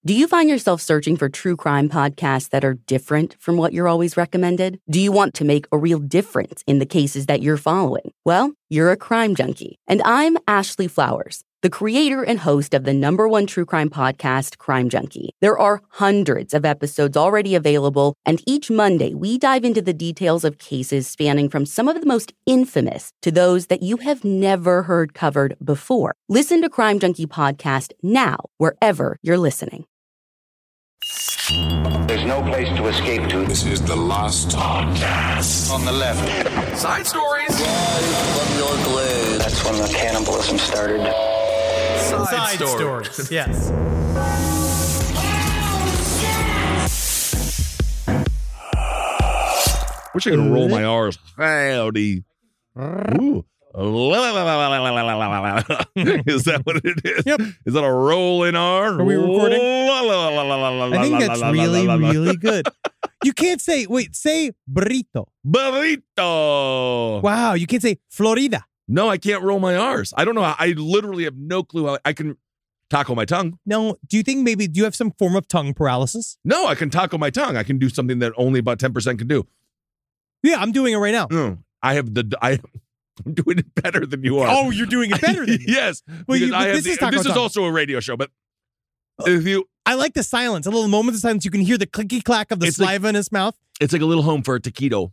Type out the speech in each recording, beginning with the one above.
Do you find yourself searching for true crime podcasts that are different from what you're always recommended? Do you want to make a real difference in the cases that you're following? Well, you're a crime junkie. And I'm Ashley Flowers, the creator and host of the #1 true crime podcast, Crime Junkie. There are hundreds of episodes already available, and each Monday we dive into the details of cases spanning from some of the most infamous to those that you have never heard covered before. Listen to Crime Junkie Podcast now, wherever you're listening. There's no place to escape to. This is the Lost Podcast. On the left. Side stories. That's when the cannibalism started. Side stories. Yes. Wish I could roll my R's. Howdy. Ooh. Is that what it is? Yep. Is that a rolling R? Are we recording? I think that's really, really good. You can't say burrito. Burrito. Wow, you can't say Florida. No, I can't roll my R's. I don't know how. I literally have no clue how I can taco my tongue. No, do you think do you have some form of tongue paralysis? No, I can taco my tongue. I can do something that only about 10% can do. Yeah, I'm doing it right now. No, I'm doing it better than you are. Oh, you're doing it better than me. Yes. Well, Because this this is also a radio show, but if you... I like the silence, a little moment of silence. You can hear the clicky clack of the saliva in his mouth. It's like a little home for a taquito.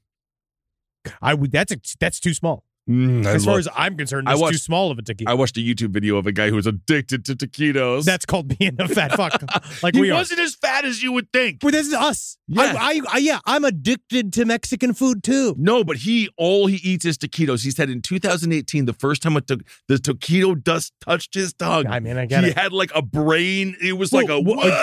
That's too small. As far as I'm concerned, it's too small of a taquito. I watched a YouTube video of a guy who was addicted to taquitos. That's called being a fat fuck. Like he we are. wasn't as fat as you would think. But this is us. Yeah. I'm addicted to Mexican food too. No, but all he eats is taquitos. He said in 2018, the first time the taquito dust touched his tongue, I mean, I get he it. had like a brain. It was like a.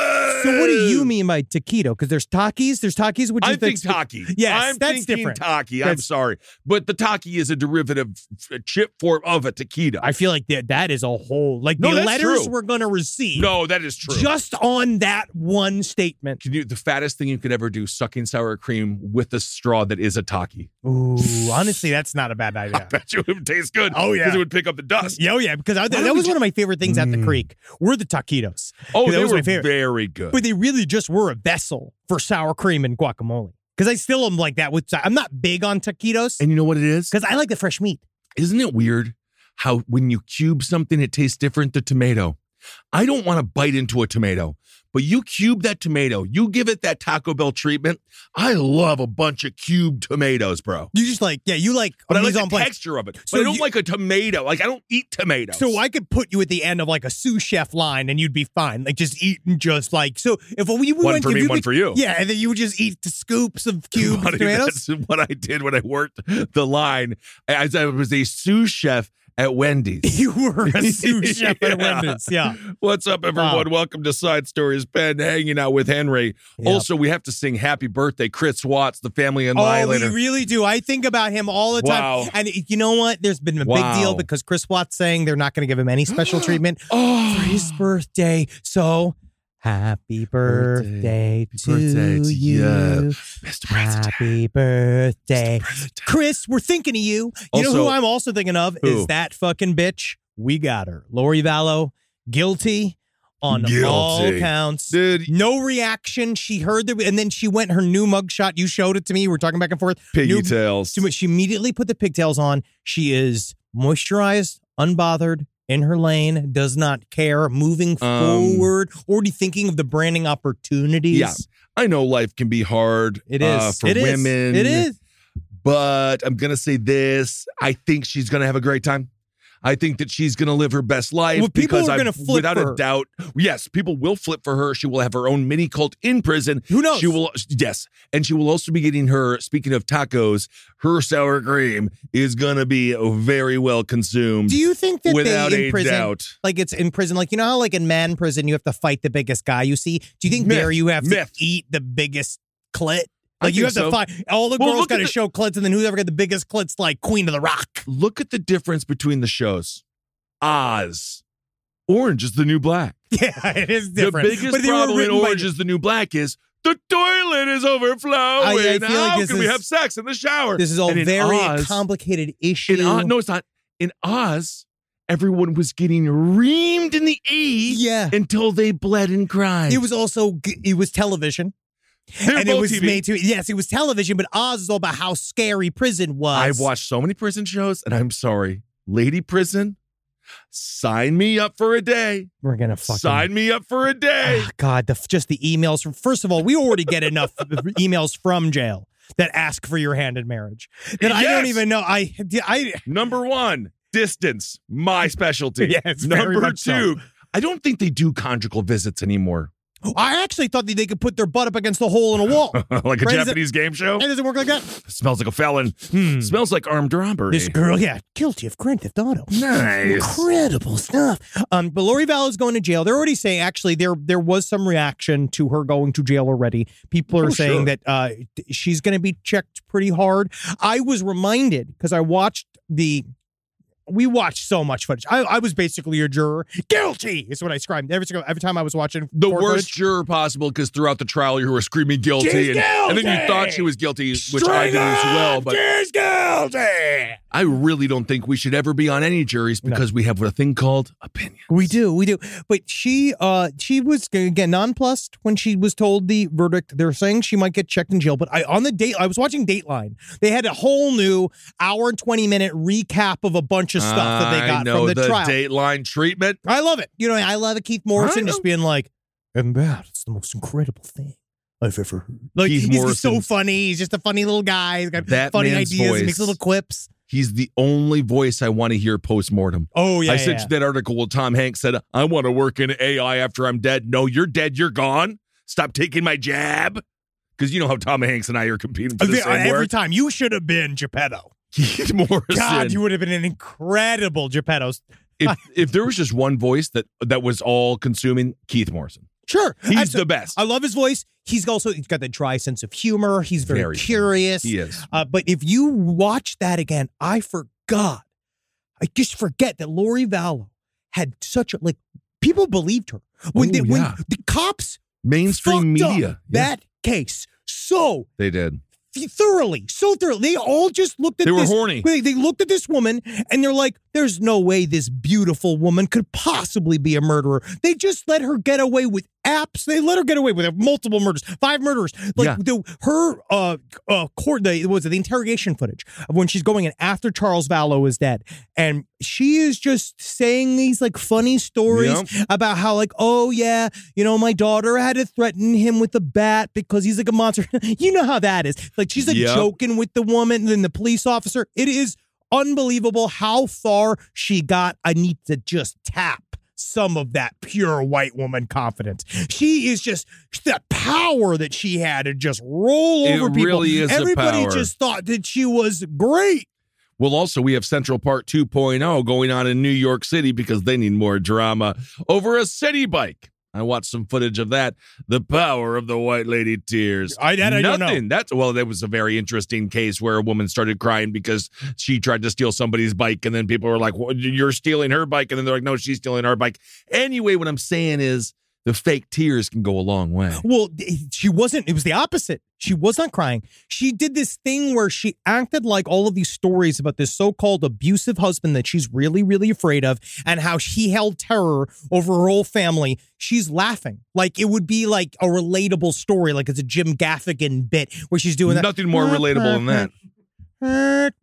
So what do you mean by taquito? Because there's Takis, which I is think Taki. Yes, I'm that's thinking different. Taki. I'm sorry, but the Taki is a derivative chip form of a taquito. I feel like that is a whole the that's letters true. we're gonna receive. No, that is true. Just on that one statement. The fattest thing you could ever do, sucking sour cream with a straw that is a Taki. Ooh, honestly, that's not a bad idea. I bet you it would taste good. Oh, yeah. Because it would pick up the dust. Oh yeah, because that was one of my favorite things at the creek. Were the taquitos. Oh, that they was were my favorite. very good. But they really just were a vessel for sour cream and guacamole. Because I still am like that I'm not big on taquitos. And you know what it is? Because I like the fresh meat. Isn't it weird how when you cube something, it tastes different than tomato? I don't want to bite into a tomato, but you cube that tomato, you give it that Taco Bell treatment. I love a bunch of cubed tomatoes, bro. You just but I like the texture of it. So but I don't like a tomato. Like I don't eat tomatoes. So I could put you at the end of like a sous chef line and you'd be fine. Like just eating so if we one went for me, one for you. Yeah, and then you would just eat the scoops of cubed tomatoes. That's what I did when I worked the line. I was a sous chef at Wendy's. You were a sous chef at Wendy's, yeah. What's up, everyone? Wow. Welcome to Side Stories. Ben hanging out with Henry. Yep. Also, we have to sing happy birthday, Chris Watts, the family annihilator. Oh, we really do. I think about him all the time. Wow. And you know what? There's been a big deal because Chris Watts saying they're not going to give him any special treatment for his birthday. So happy birthday to you. Mr. President. Happy birthday. Chris, we're thinking of you. You know who I'm also thinking of is that fucking bitch. We got her. Lori Vallow, guilty on all counts. Dude. No reaction. She heard and then she went her new mugshot. You showed it to me. We're talking back and forth. Pigtails. She immediately put the pigtails on. She is moisturized, unbothered, in her lane, does not care, moving forward, already thinking of the branding opportunities. Yeah, I know life can be hard. It is. For women. It is. But I'm going to say this. I think she's going to have a great time. I think that she's going to live her best life. Well, people because are going to flip without for her. a doubt. Yes, people will flip for her. She will have her own mini cult in prison. Who knows? She will. Yes, and she will also be getting her. Speaking of tacos, her sour cream is going to be very well consumed. Do you think that without they in a prison, doubt? like it's in prison, like you know how like in man prison you have to fight the biggest guy you see? Do you think there you have to eat the biggest clit? Like you have to fight. All the girls got to show clits, and then whoever got the biggest clits, like Queen of the Rock. Look at the difference between the shows. Oz. Orange is the New Black. Yeah, it is different. The biggest problem in Orange is the New Black is the toilet is overflowing. I feel like How can we have sex in the shower? This is all very complicated issue. No, it's not. In Oz, everyone was getting reamed in the A until they bled and cried. It was also, it was television. And it was TV. made to, yes, it was television, but Oz is all about how scary prison was. I've watched so many prison shows, and I'm sorry. Lady Prison, sign me up for a day. We're going to fucking... Sign me up for a day. Oh, God, just the emails from... First of all, we already get enough emails from jail that ask for your hand in marriage. That I don't even know. Number one, distance, my specialty. Yes, Number two, I don't think they do conjugal visits anymore. I actually thought that they could put their butt up against the hole in a wall. Like a Japanese game show? It doesn't work like that. Smells like a felon. Smells like armed robbery. This girl, guilty of Grand Theft Auto. Nice. Incredible stuff. But Lori Vallow's going to jail. They're already saying, actually, there was some reaction to her going to jail already. People are saying that she's going to be checked pretty hard. I was reminded, because we watched so much footage. I was basically a juror. Guilty is what I screamed every time I was watching. The worst juror possible, because throughout the trial you were screaming guilty, and then you thought she was guilty, which I did as well. But she's guilty. I really don't think we should ever be on any juries because we have a thing called opinions. We do. But she was again nonplussed when she was told the verdict. They're saying she might get checked in jail. But I was watching Dateline. They had a whole new hour and 20-minute recap of a bunch of stuff that they got from the trial. Dateline treatment. I love it. I love it. Keith Morrison just being like, and that's the most incredible thing I've ever heard. Like, he's just so funny. He's just a funny little guy. He's got funny ideas. Voice. He makes little quips. He's the only voice I want to hear post-mortem. Oh, yeah. I sent you that article where Tom Hanks said, I want to work in AI after I'm dead. No, you're dead. You're gone. Stop taking my jab. Because you know how Tom Hanks and I are competing for the same work. Every time. You should have been Geppetto. Keith Morrison. God, you would have been an incredible Geppetto. If there was just one voice that was all consuming, Keith Morrison. Sure. He's the best. I love his voice. He's got that dry sense of humor. He's very curious. He is. But if you watch that again, I just forget that Lori Vallow had such a, people believed her. When the cops mainstream media that case. So they did. Thoroughly. They all just looked at this. They were horny. They looked at this woman and they're like, there's no way this beautiful woman could possibly be a murderer. They just let her get away with apps. They let her get away with multiple murders, 5 murders. Like the interrogation footage of when she's going in after Charles Vallow is dead. And she is just saying these like funny stories about how like, oh yeah, my daughter had to threaten him with a bat because he's like a monster. You know how that is. Like she's like joking with the woman and the police officer. It is unbelievable how far she got. I need to just tap some of that pure white woman confidence. She is just that power that she had to just roll over people. It really is Everybody a power. Just thought that she was great. Well, also, we have Central Park 2.0 going on in New York City because they need more drama over a city bike. I watched some footage of that. The power of the white lady tears. I don't know. That was a very interesting case where a woman started crying because she tried to steal somebody's bike, and then people were like, well, you're stealing her bike, and then they're like, no, she's stealing our bike. Anyway, what I'm saying is the fake tears can go a long way. Well, she wasn't. It was the opposite. She was not crying. She did this thing where she acted like all of these stories about this so-called abusive husband that she's really, really afraid of and how he held terror over her whole family. She's laughing. Like it would be like a relatable story, like it's a Jim Gaffigan bit where she's doing that. Nothing more relatable than that.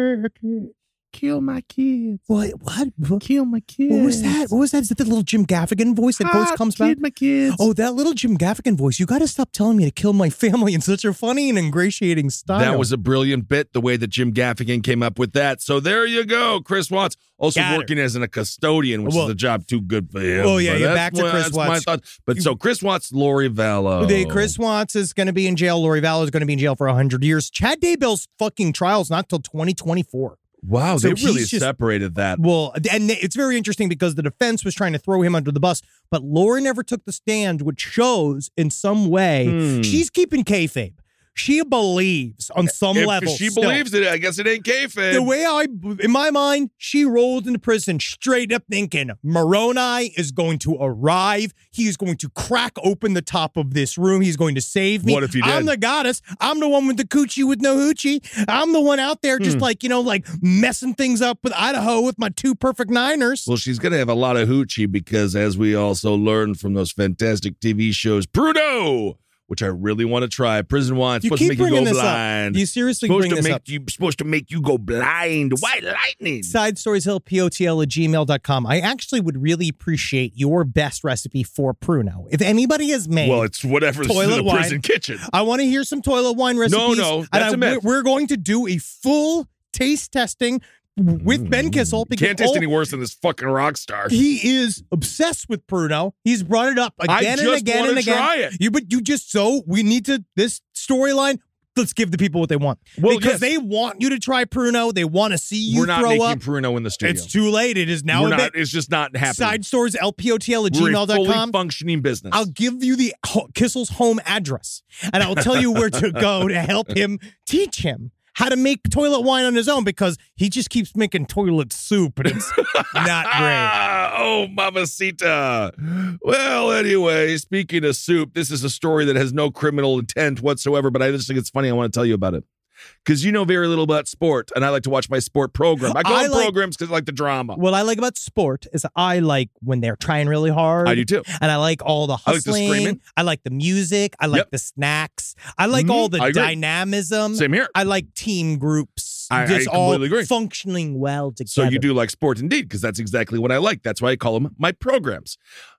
Kill my kids. What? Kill my kids. What was that? What was that? Is that the little Jim Gaffigan voice that voice comes back? My kids. Oh, that little Jim Gaffigan voice. You got to stop telling me to kill my family in such a funny and ingratiating style. That was a brilliant bit, the way that Jim Gaffigan came up with that. So there you go. Chris Watts also working as a custodian, which is a job too good for him. Oh, yeah, you're back to Chris Watts. My thought. But so Chris Watts, Lori Vallow. Chris Watts is going to be in jail. Lori Vallow is going to be in jail for 100 years. Chad Daybell's fucking trial's not till 2024. Wow, so they really separated that. Well, and it's very interesting because the defense was trying to throw him under the bus, but Lori never took the stand, which shows in some way she's keeping kayfabe. she believes on some level. If she still. believes it, I guess it ain't kayfabe. The way in my mind, she rolled into prison straight up thinking Moroni is going to arrive. He is going to crack open the top of this room. He's going to save me. What if he did? I'm the goddess. I'm the one with the coochie with no hoochie. I'm the one out there just like messing things up with Idaho with my 2 perfect niners. Well, she's going to have a lot of hoochie because, as we also learned from those fantastic TV shows, Pruno, which I really want to try. Prison wine. You Supposed to keep make you bringing go this blind. up. You seriously bring this up. Supposed to make you go blind. White lightning. SideStoriesLPOTL@gmail.com. I actually would really appreciate your best recipe for Pruno. If anybody has made it's whatever's in toilet the wine, prison kitchen. I want to hear some toilet wine recipes. No, that's a myth. We're going to do a full taste testing with Ben Kissel. You can't taste any worse than this fucking rock star. He is obsessed with Pruno. He's brought it up again and again and again. Try it. We need to, this storyline, let's give the people what they want. Because they want you to try Pruno. They want to see you throw up. We're not making Pruno in the studio. It's too late. It is now It's just not happening. SideStoriesLPOTL@gmail.com. We're a fully functioning business. I'll give you the Kissel's home address, and I'll tell you where to go to help him teach him how to make toilet wine on his own, because he just keeps making toilet soup and it's not great. Oh, mamacita. Well, anyway, speaking of soup, this is a story that has no criminal intent whatsoever, but I just think it's funny. I want to tell you about it. Because you know very little about sport, and I like to watch my sport program. I call them programs because I like the drama. What I like about sport is I like when they're trying really hard. I do too. And I like all the hustling. I like the screaming. I like the music. I like the snacks. I like all the dynamism. Same here. I like team groups. I just completely all agree. Functioning well together. So you do like sport indeed, because that's exactly what I like. That's why I call them my programs.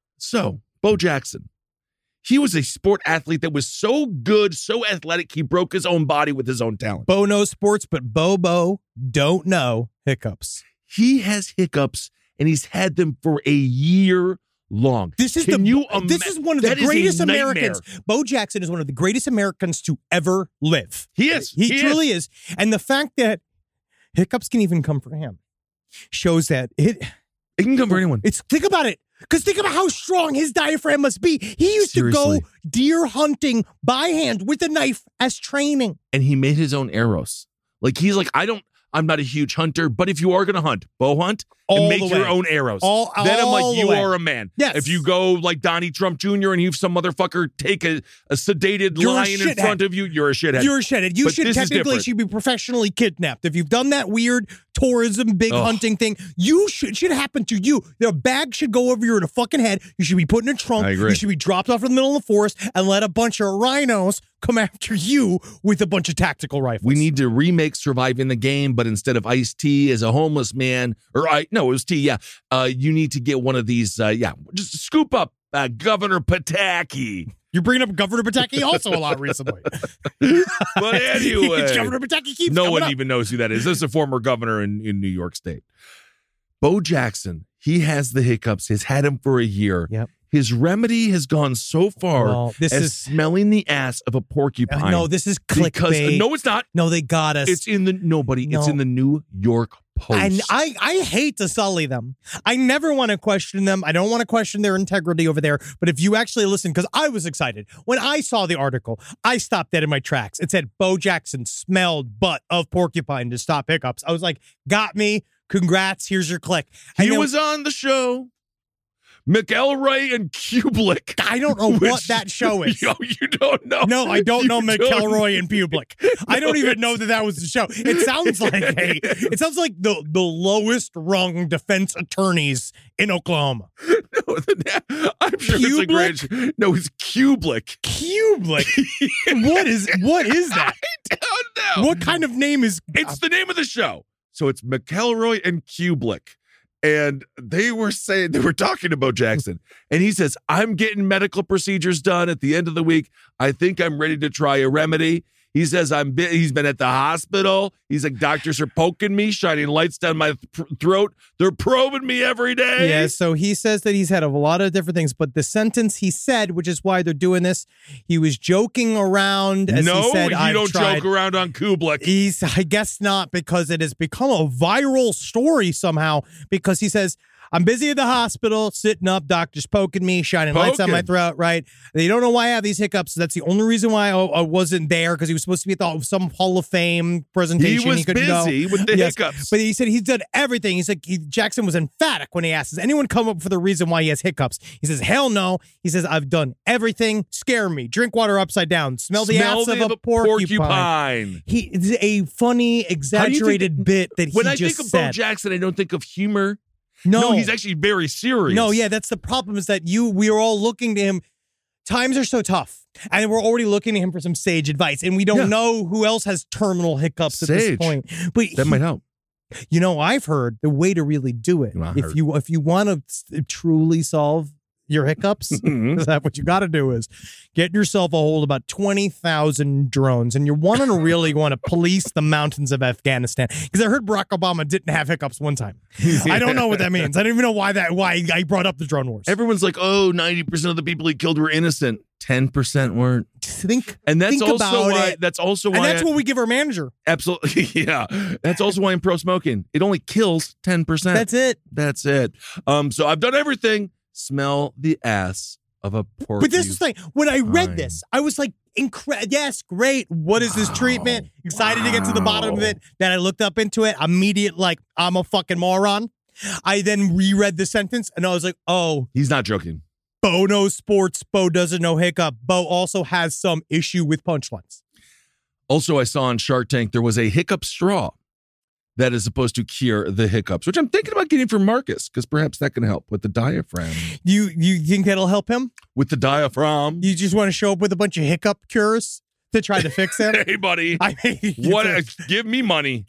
So, Bo Jackson. He was a sport athlete that was so good, so athletic, he broke his own body with his own talent. Bo knows sports, but Bobo don't know hiccups. He has hiccups, and he's had them for a year long. This is this is one of the greatest Americans. Bo Jackson is one of the greatest Americans to ever live. He is. He truly is. And the fact that hiccups can even come for him shows that it can come for anyone. Think about it. Because think about how strong his diaphragm must be. He used to go deer hunting by hand with a knife as training. And he made his own arrows. Like, he's like, I'm not a huge hunter, but if you are going to hunt, bow hunt and make your own arrows. Then I'm like, you are a man. Yes. If you go like Donnie Trump Jr. and you have some motherfucker take a sedated lion in front of you, you're a shithead. You're a shithead. You should technically be professionally kidnapped. If you've done that weird tourism, big hunting thing, you should happen to you. The bag should go over your fucking head. You should be put in a trunk. I agree. You should be dropped off in the middle of the forest and let a bunch of rhinos come after you with a bunch of tactical rifles. We need to remake Surviving the Game, but instead of Ice-T as a homeless man, it was T, you need to get one of these, just scoop up Governor Pataki. You're bringing up Governor Pataki also a lot recently. But anyway. Governor Pataki keeps No one up. even knows who that is. This is a former governor in New York State. Bo Jackson, he has the hiccups. He's had him for a year. Yep. His remedy has gone so far as smelling the ass of a porcupine. No, this is clickbait. No, it's not. No, they got us. It's in the It's in the New York Post. And I hate to sully them. I never want to question them. I don't want to question their integrity over there. But if you actually listen, because I was excited. When I saw the article, I stopped dead in my tracks. It said, Bo Jackson smelled butt of porcupine to stop hiccups. I was like, got me. Congrats. Here's your click. He was on the show. McElroy and Kubelik. I don't know what that show is. Yo, you don't know? No, I don't know McElroy and Kubelik. I don't even know that was the show. It sounds like the lowest rung defense attorneys in Oklahoma. No, I'm sure it's a great. No, it's Kubelik. Kubelik. What is that? I don't know. What kind of name is? It's the name of the show. So it's McElroy and Kubelik. And they were talking about Jackson. And he says, I'm getting medical procedures done at the end of the week. I think I'm ready to try a remedy. He says, he's been at the hospital. He's like, doctors are poking me, shining lights down my throat. They're probing me every day. Yeah, so he says that he's had a lot of different things. But the sentence he said, which is why they're doing this, he was joking around as he said, you don't joke around on Kubelik. I guess not, because it has become a viral story somehow, because he says, I'm busy at the hospital, sitting up, doctors poking me, shining lights on my throat, right? They don't know why I have these hiccups. That's the only reason why I wasn't there, because he was supposed to be at some Hall of Fame presentation. He was busy with the hiccups. But he said he's done everything. He's like, Jackson was emphatic when he asked, does anyone come up for the reason why he has hiccups? He says, hell no. He says, I've done everything. Scare me. Drink water upside down. Smell the ass of a porcupine. It's a funny, exaggerated bit that he just said. When I think of Bo Jackson, I don't think of humor. No, he's actually very serious. No, yeah, that's the problem, is that we are all looking to him. Times are so tough, and we're already looking to him for some sage advice, and we don't know who else has terminal hiccups at this point. But that might help. You know, I've heard the way to really do it, if you want to truly solve your hiccups, is that what you got to do is get yourself a hold of about 20,000 drones, and you want to really want to police the mountains of Afghanistan, because I heard Barack Obama didn't have hiccups one time. I don't know what that means. I don't even know why I brought up the drone wars. Everyone's like, 90% of the people he killed were innocent. 10% weren't. That's also why that's what we give our manager. Absolutely, yeah. That's also why I'm pro smoking. It only kills 10%. That's it. So I've done everything. Smell the ass of a porcupine. But this is the thing. When I read this, I was like, yes, great. What is this treatment? Excited to get to the bottom of it. Then I looked up into it. Immediate, like, I'm a fucking moron. I then reread the sentence, and I was like, oh. He's not joking. Bo knows sports. Bo doesn't know hiccup. Bo also has some issue with punchlines. Also, I saw on Shark Tank there was a hiccup straw that is supposed to cure the hiccups, which I'm thinking about getting for Marcus, because perhaps that can help with the diaphragm. You think that'll help him? With the diaphragm. You just want to show up with a bunch of hiccup cures to try to fix him? Hey, buddy. Give me money.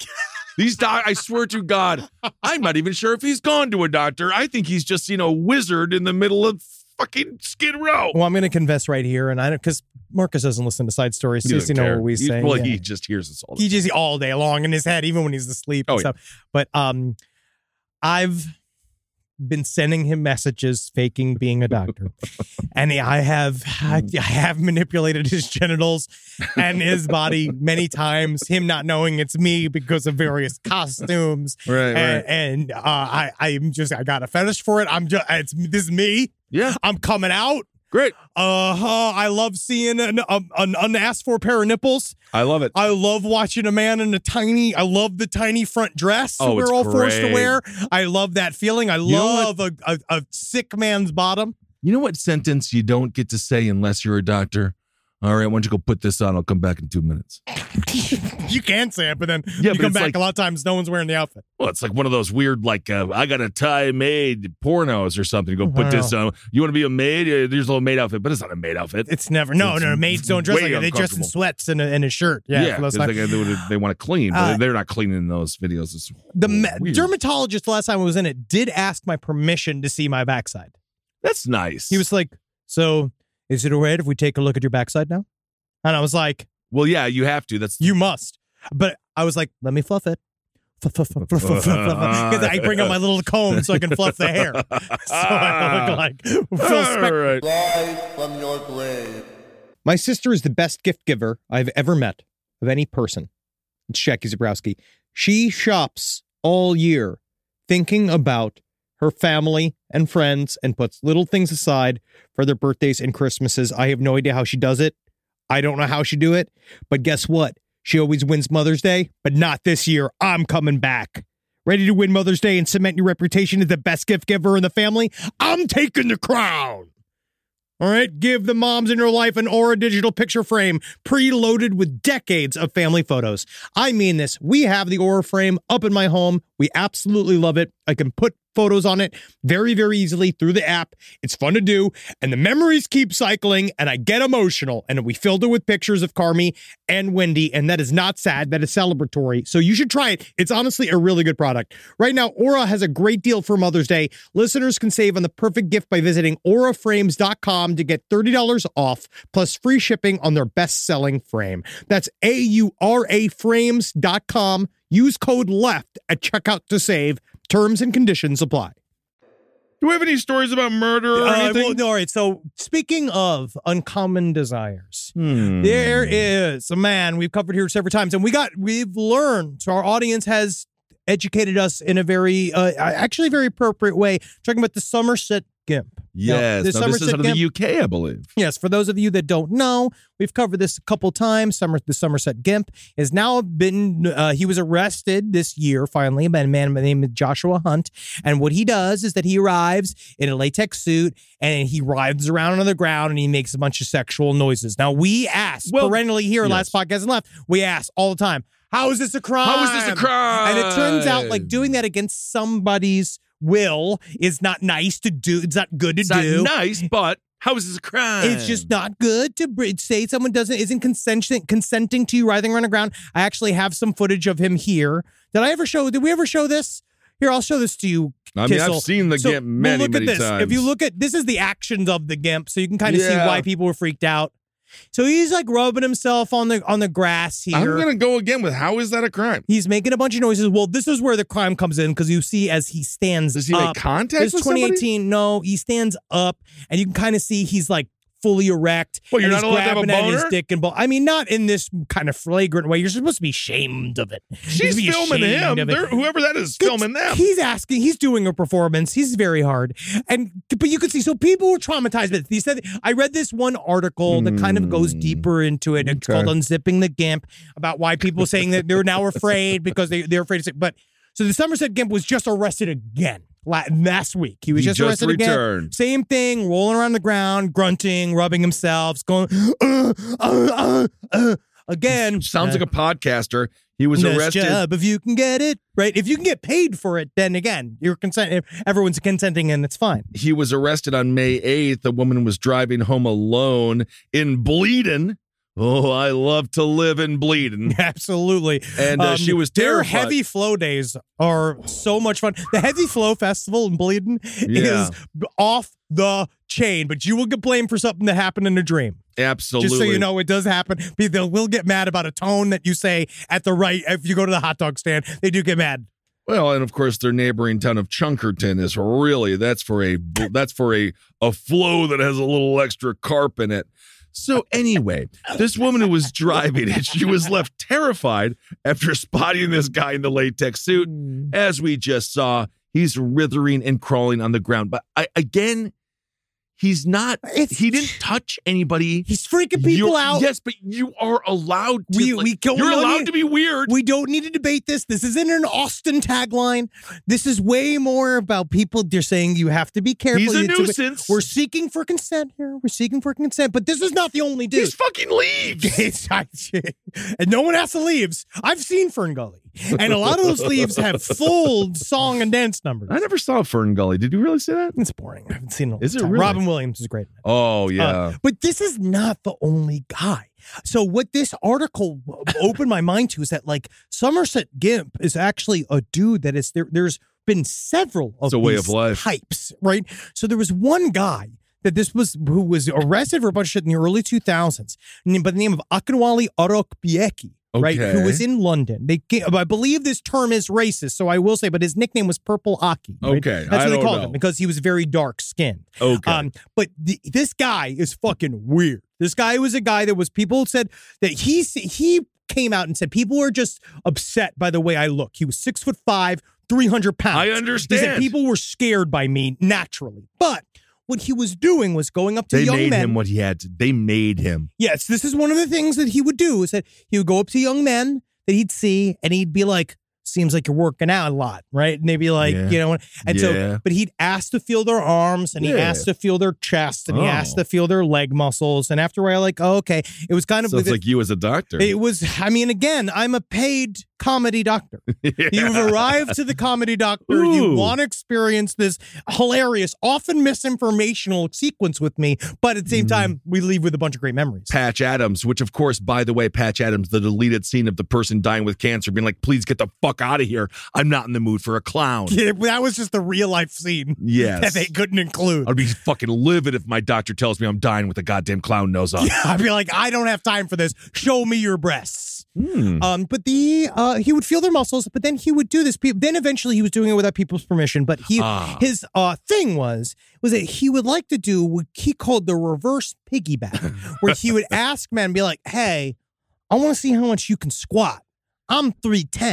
I swear to God, I'm not even sure if he's gone to a doctor. I think he's just, wizard in the middle of fucking Skid Row. Well, I'm going to confess right here, and because Marcus doesn't listen to side stories, so you know what we say. Well, he just hears us all. He just all day long in his head, even when he's asleep. And stuff. Yeah. But I've been sending him messages faking being a doctor, and I have manipulated his genitals and his body many times. Him not knowing it's me because of various costumes, right? And I got a fetish for it. This is me. Yeah, I'm coming out. Great. I love seeing an unasked for pair of nipples. I love it. I love watching a man in I love the tiny front dress we're all forced to wear. I love that feeling. I love a sick man's bottom. You know what sentence you don't get to say unless you're a doctor? All right, why don't you go put this on? I'll come back in 2 minutes. You can say it, but then you come back, a lot of times no one's wearing the outfit. Well, it's like one of those weird, I got a Thai maid pornos or something. You go put this on. You want to be a maid? There's a little maid outfit, but it's not a maid outfit. It's never. No, maids don't dress like that. They dress in sweats and a shirt. Yeah, because they want to clean, but they're not cleaning in those videos. It's the dermatologist, the last time I was in it, did ask my permission to see my backside. That's nice. He was like, so... is it all right if we take a look at your backside now? And I was like, well, yeah, you have to. You must. But I was like, let me fluff it. Because I bring out my little comb so I can fluff the hair. So I look like Phil Spector. Live from your grave. My sister is the best gift giver I've ever met of any person. It's Jackie Zabrowski. She shops all year thinking about her family and friends and puts little things aside for their birthdays and Christmases. I have no idea how she does it. I don't know how she do it, but guess what? She always wins Mother's Day, but not this year. I'm coming back. Ready to win Mother's Day and cement your reputation as the best gift giver in the family? I'm taking the crown. All right, give the moms in your life an Aura digital picture frame preloaded with decades of family photos. I mean this. We have the Aura frame up in my home. We absolutely love it. I can put photos on it very, very easily through the app. It's fun to do, and the memories keep cycling, and I get emotional. And we filled it with pictures of Carmi and Wendy, and that is not sad. That is celebratory. So you should try it. It's honestly a really good product. Right now, Aura has a great deal for Mother's Day. Listeners can save on the perfect gift by visiting auraframes.com to get $30 off, plus free shipping on their best-selling frame. That's auraframes.com. Use code LEFT at checkout to save. Terms and conditions apply. Do we have any stories about murder or anything? Well, no, all right. So speaking of uncommon desires, there is a man we've covered here several times, and we've learned, so our audience has educated us in a very, actually very appropriate way, talking about the Somerset Gimp. Yes. Now, this is out of the UK, I believe. Yes. For those of you that don't know, we've covered this a couple times. The Somerset Gimp has now been, he was arrested this year, finally, by a man by the name of Joshua Hunt. And what he does is that he arrives in a latex suit and he writhes around on the ground and he makes a bunch of sexual noises. Now, we ask perennially here, Last Podcast and Left, we ask all the time, how is this a crime? How is this a crime? And it turns out like doing that against somebody's will is not nice to do. It's not good to do. It's not nice, but how is this a crime? It's just not good to say someone isn't consenting to you writhing around the ground. I actually have some footage of him here. Did we ever show this? Here, I'll show this to you. I mean, I've seen the Gimp many times. If you look at this is the actions of the Gimp, so you can kind of see why people were freaked out. So he's like rubbing himself on the grass here. I'm gonna go again with how is that a crime? He's making a bunch of noises. Well, this is where the crime comes in because you see as he stands. Does he make contact? This is 2018. Somebody? No, he stands up, and you can kind of see he's like fully erect. Well, you're not allowed to have a boner? His dick and ball. I mean, not in this kind of flagrant way. You're supposed to be ashamed of it. She's filming him. Whoever that is filming them. He's doing a performance. He's very hard. But you could see, so people were traumatized. But he said, I read this one article that kind of goes deeper into it. It's called Unzipping the Gimp, about why people saying that they're now afraid because they're afraid to say. But so the Somerset Gimp was just arrested again. Last week. He was just arrested returned. again. Same thing, rolling around the ground, grunting, rubbing himself, going, again. Sounds like a podcaster. He was arrested. Job if you can get it, right? If you can get paid for it, then again, everyone's consenting and it's fine. He was arrested on May 8th. The woman was driving home alone in Bleeding. Oh, I love to live in Bleeding. Absolutely. And she was terrified. Their heavy flow days are so much fun. The Heavy Flow Festival in Bleeding is off the chain, but you will get blamed for something that happened in a dream. Absolutely. Just so you know, it does happen. People will get mad about a tone that you say at the right. If you go to the hot dog stand, they do get mad. Well, and of course, their neighboring town of Chunkerton is really, that's for a flow that has a little extra carp in it. So anyway, this woman who was driving it, she was left terrified after spotting this guy in the latex suit. As we just saw, he's writhing and crawling on the ground. But he's not, he didn't touch anybody. He's freaking people out. Yes, but you are allowed to. You're allowed to be weird. We don't need to debate this. This isn't an Austin tagline. This is way more about people. They're saying you have to be careful. He's a nuisance. We're seeking for consent here. We're seeking for consent. But this is not the only dude. He's fucking leaves. And no one has to leaves. I've seen Fern Gully. And a lot of those leaves have full song and dance numbers. I never saw Fern Gully. Did you really see that? It's boring. I haven't seen it. Is it really? Robin Williams is great. Oh, yeah. But this is not the only guy. So what this article opened my mind to is that like Somerset Gimp is actually a dude that is there's been several of these types, right? So there was one guy who was arrested for a bunch of shit in the early 2000s by the name of Akinwale Orokbieki. Right, who was in London. I believe this term is racist, so I will say, but his nickname was Purple Aki. Right? Okay, that's what they called him because he was very dark skinned. Okay, but this guy is fucking weird. This guy was a guy that was people said that he came out and said people were just upset by the way I look. He was 6'5", 300 pounds. I understand. He said people were scared by me naturally, but what he was doing was going up to young men. They made him what he had to. They made him. Yes, this is one of the things that he would do is that he would go up to young men that he'd see and he'd be like, seems like you're working out a lot, right? And they'd be like, but he'd ask to feel their arms and he asked to feel their chest and he asked to feel their leg muscles. And after a while, like, okay, it was kind of like you as a doctor. It was, I mean, again, I'm a paid comedy doctor. You've arrived to the comedy doctor. You want to experience this hilarious, often misinformational sequence with me, but at the same time, we leave with a bunch of great memories. Patch Adams, which of course, by the way, Patch Adams, the deleted scene of the person dying with cancer being like, please get the fuck out of here. I'm not in the mood for a clown. Yeah, that was just the real life scene that they couldn't include. I'd be fucking livid if my doctor tells me I'm dying with a goddamn clown nose on. Yeah, I'd be like, I don't have time for this. Show me your breasts. But he would feel their muscles, but then he would do this. Then eventually he was doing it without people's permission. But his thing was that he would like to do what he called the reverse piggyback, where he would ask men, be like, "Hey, I want to see how much you can squat. I'm 310."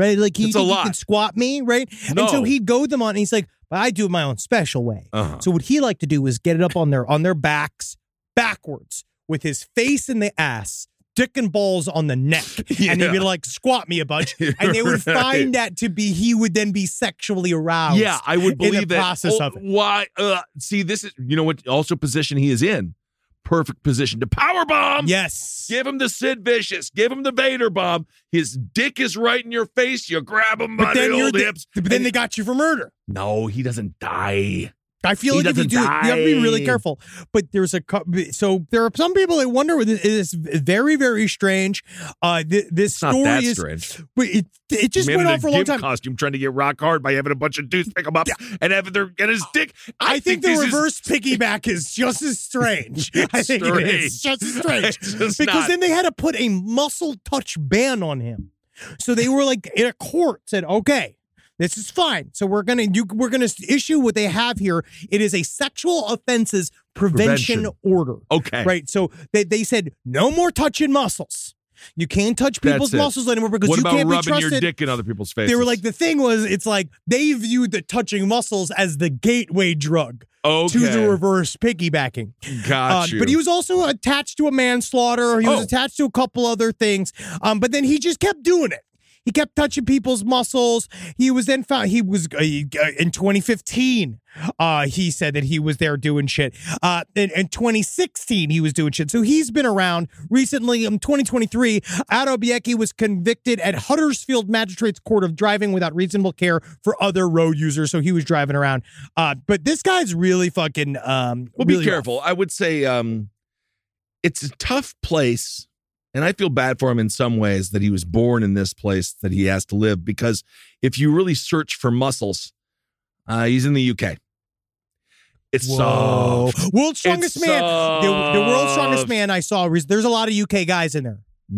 right? Like he It's a lot. can squat me, right? No. And so he'd go them on, and he's like, but I do it my own special way. So what he liked to do was get it up on their backs backwards with his face in the ass, dick and balls on the neck, and he'd be like, squat me a bunch, and they would find that to be, he would then be sexually aroused. Yeah, I would believe in the that. process of it. Why? See, this is, you know what, also position he is in. Perfect position to powerbomb. Yes. Give him the Sid Vicious. Give him the Vader bomb. His dick is right in your face. You grab him by the old hips. But then they got you for murder. No, he doesn't die. I feel like if you do, you have to be really careful. But there's so there are some people that wonder. It is very, very strange. This story not that is strange. But it just went on for a long time. Costume trying to get rock hard by having a bunch of dudes pick him up and having get his dick. I think the reverse piggyback is just as strange. I think it is just as strange because then they had to put a muscle touch ban on him. So they were like in a court said, okay, this is fine. So we're gonna issue what they have here. It is a sexual offenses prevention order. Okay. Right. So they said no more touching muscles. You can't touch people's muscles anymore because you can't be trusted. What about rubbing your dick in other people's faces? They were like, the thing was, it's like they viewed the touching muscles as the gateway drug to the reverse piggybacking. Got you. But he was also attached to a manslaughter. He was attached to a couple other things. But then he just kept doing it. He kept touching people's muscles. He was then found, he was in 2015. He said that he was there doing shit. In 2016, he was doing shit. So he's been around recently. In 2023, Otto Biecki was convicted at Huddersfield Magistrates Court of driving without reasonable care for other road users. So he was driving around. But this guy's really fucking. Well, really be careful. I would say it's a tough place. And I feel bad for him in some ways that he was born in this place that he has to live, because if you really search for muscles, he's in the UK. It's soft. World's Strongest Man. The World's Strongest Man I saw, there's a lot of UK guys in there.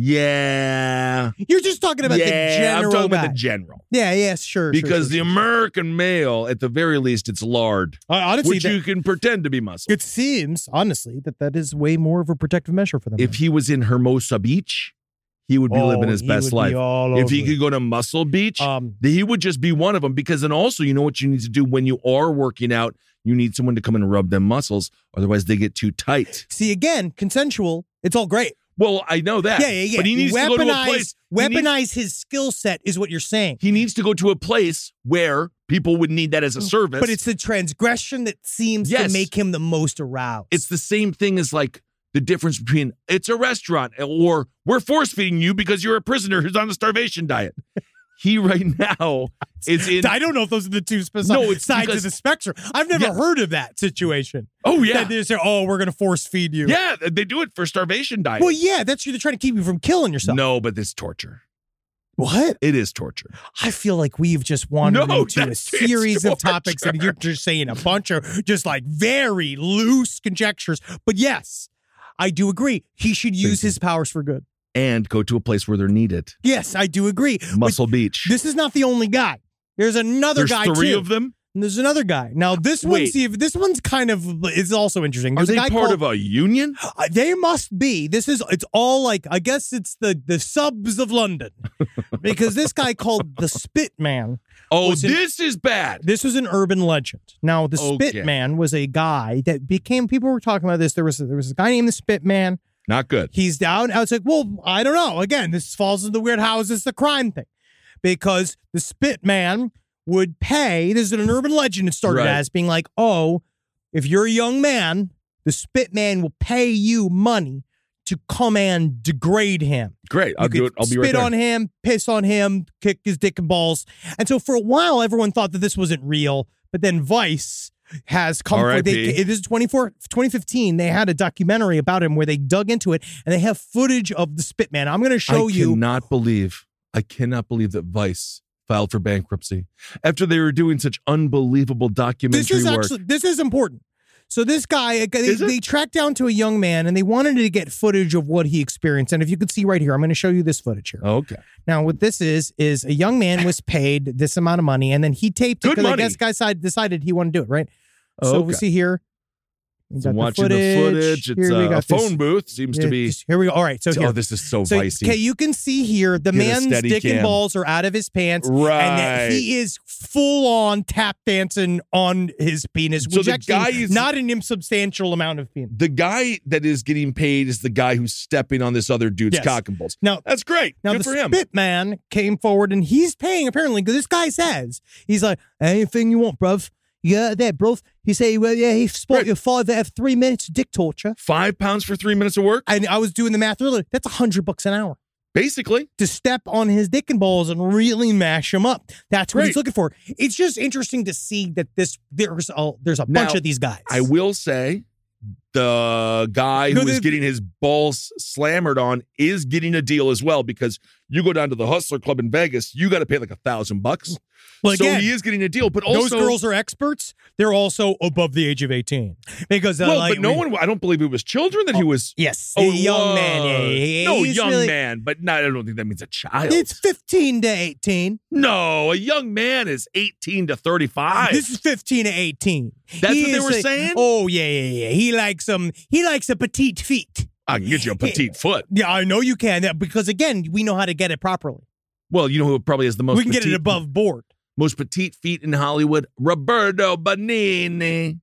Yeah. You're just talking about the general I'm talking guy. about the general. Yeah, sure. Because the American male, at the very least, it's lard, honestly, which you can pretend to be muscle. It seems, honestly, that is way more of a protective measure for them. If he was in Hermosa Beach, he would be living his best life. If he could go to Muscle Beach, he would just be one of them. Because then also, you know what you need to do when you are working out? You need someone to come and rub them muscles. Otherwise, they get too tight. See, again, consensual. It's all great. Well, I know that. Yeah. But he needs to go to a place. Weaponize his skill set is what you're saying. He needs to go to a place where people would need that as a service. But it's the transgression that seems to make him the most aroused. It's the same thing as like the difference between it's a restaurant or we're force feeding you because you're a prisoner who's on a starvation diet. He right now is in. I don't know if those are the two sides of the spectrum. I've never heard of that situation. Oh, yeah. That they say, we're going to force feed you. Yeah, they do it for starvation diet. Well, yeah, they're trying to keep you from killing yourself. No, but it's torture. What? It is torture. I feel like we've just wandered into a series of topics and you're just saying a bunch of just like very loose conjectures. But yes, I do agree. He should use his powers for good. And go to a place where they're needed. Yes, I do agree. Muscle Beach. This is not the only guy. There's another guy too. There's 3 of them? And there's another guy. Now this one's kind of is also interesting. Are they part of a union? They must be. It's all like, I guess it's the subs of London. Because this guy called the Spit Man. Oh, this is bad. This was an urban legend. Now the Spit Man was a guy that became, people were talking about this. There was a guy named the Spit Man. Not good. He's down. I was like, well, I don't know. Again, this falls into the weird, how is this the crime thing? Because the Spit Man would pay, this is an urban legend it started as, being like, if you're a young man, the Spit Man will pay you money to come and degrade him. Great. I'll do it. I'll be right there. Spit on him, piss on him, kick his dick and balls. And so for a while, everyone thought that this wasn't real. But then Vice has come forward. It is 2015. They had a documentary about him where they dug into it and they have footage of the Spit Man. I'm going to show you. I cannot believe that Vice filed for bankruptcy after they were doing such unbelievable documentary work. This is important. So this guy, they tracked down to a young man and they wanted to get footage of what he experienced. And if you could see right here, I'm going to show you this footage here. Okay. Now, what this is a young man was paid this amount of money and then he taped it because I guess the guy decided he wanted to do it, right? So we see here, So watching the footage. It's a phone booth. Seems to be. Here we go. All right. So here. Oh, this is so vicey. Okay, you can see here the man's dick and balls are out of his pants. Right. And that he is full on tap dancing on his penis, which actually is not an insubstantial amount of penis. The guy that is getting paid is the guy who's stepping on this other dude's cock and balls. Now, that's great. Now, Good for him. The spit man came forward and he's paying, apparently, because this guy says, he's like, anything you want, bruv. Yeah, there, bro. He say, well, yeah, he spot you 5 out of 3 minutes of dick torture. £5 for 3 minutes of work? And I was doing the math earlier. That's $100 an hour. Basically. To step on his dick and balls and really mash him up. That's what he's looking for. It's just interesting to see that there's a bunch of these guys. I will say, the guy who is getting his balls slammered on is getting a deal as well, because you go down to the Hustler Club in Vegas, you got to pay like $1,000. Well, so he is getting a deal, but also those girls are experts. They're also above the age of 18 because but no one. I don't believe it was children that he was. Yes, a young man. Man, but I don't think that means a child. It's 15 to 18. No, a young man is 18 to 35. This is 15 to 18. That's what they were saying. Oh yeah. He likes a petite feet. I can get you a petite foot. Yeah, I know you can, because again, we know how to get it properly. Well, you know who probably has the most. We can get it above board. Most petite feet in Hollywood, Roberto Benigni.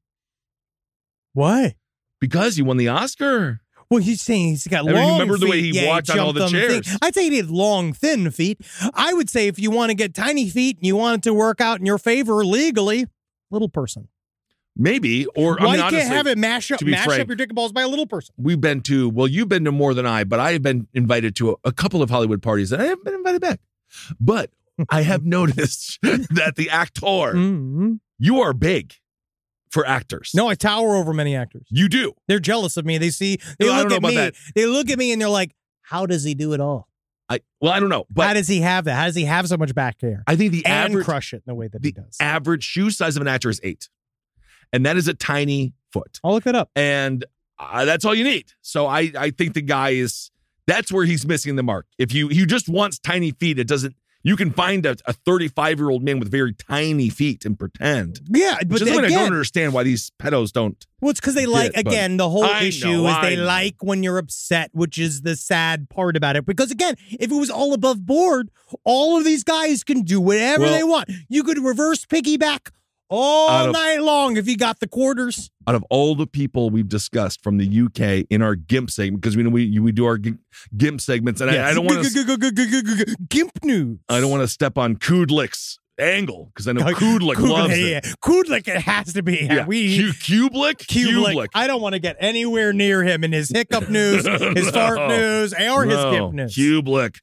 Why? Because he won the Oscar. Well, he's saying he's got long feet. Remember the way he walked on all the chairs? I'd say he had long, thin feet. I would say if you want to get tiny feet and you want it to work out in your favor legally, little person. Maybe. Or why honestly, can't have it mash up your dick and balls by a little person? You've been to more than I, but I have been invited to a couple of Hollywood parties and I haven't been invited back. But I have noticed that the actor, you are big for actors. No, I tower over many actors. You do. They're jealous of me. They look at me. They look at me and they're like, how does he do it all? I don't know. But how does he have that? How does he have so much back hair? I think and crush it in the way that he does. The average shoe size of an actor is 8. And that is a tiny foot. I'll look it up. And that's all you need. So I think the guy that's where he's missing the mark. If he just wants tiny feet, you can find a 35-year-old man with very tiny feet and pretend. Yeah, but I don't understand why these pedos don't. Well, it's because they the whole issue is they like when you're upset, which is the sad part about it. Because again, if it was all above board, all of these guys can do whatever they want. You could reverse piggyback all night long if you got the quarters. Out of all the people we've discussed from the UK in our GIMP segment, because we do our GIMP segments, and I don't want to GIMP news. I don't want to step on Kudlik's angle because I know Kudlik loves it. Yeah. Kudlik, it has to be. Yeah. Kublik. I don't want to get anywhere near him in his hiccup news, his fart news, or his GIMP news. Kublik.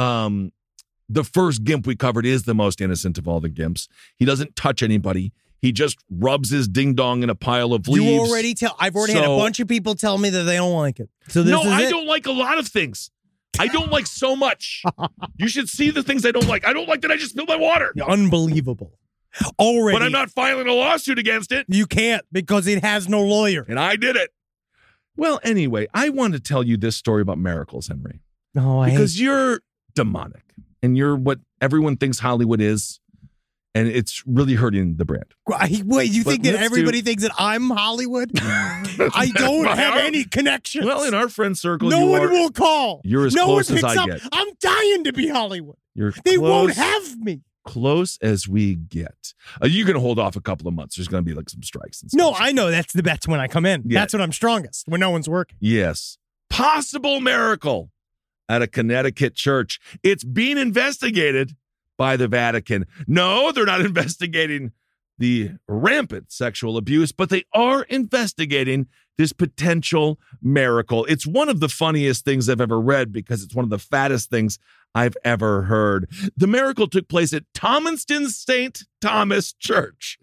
The first GIMP we covered is the most innocent of all the GIMPs. He doesn't touch anybody. He just rubs his ding dong in a pile of leaves. I've already had a bunch of people tell me that they don't like it. So I don't like a lot of things. I don't like so much. You should see the things I don't like. I don't like that I just spilled my water. Unbelievable. Already. But I'm not filing a lawsuit against it. You can't because it has no lawyer. And I did it. Well, anyway, I want to tell you this story about miracles, Henry. Because you're demonic. And you're what everyone thinks Hollywood is. And it's really hurting the brand. Wait, you think that everybody thinks that I'm Hollywood? I don't have any connections. Well, in our friend circle, no one will call. You're as close as I get. I'm dying to be Hollywood. They won't have me. Close as we get. You can hold off a couple of months. There's going to be like some strikes and stuff. No, I know. That's when I come in. Yeah. That's when I'm strongest, when no one's working. Yes. Possible miracle at a Connecticut church. It's being investigated by the Vatican. No, they're not investigating the rampant sexual abuse, but they are investigating this potential miracle. It's one of the funniest things I've ever read because it's one of the fattest things I've ever heard. The miracle took place at Thomaston St. Thomas Church.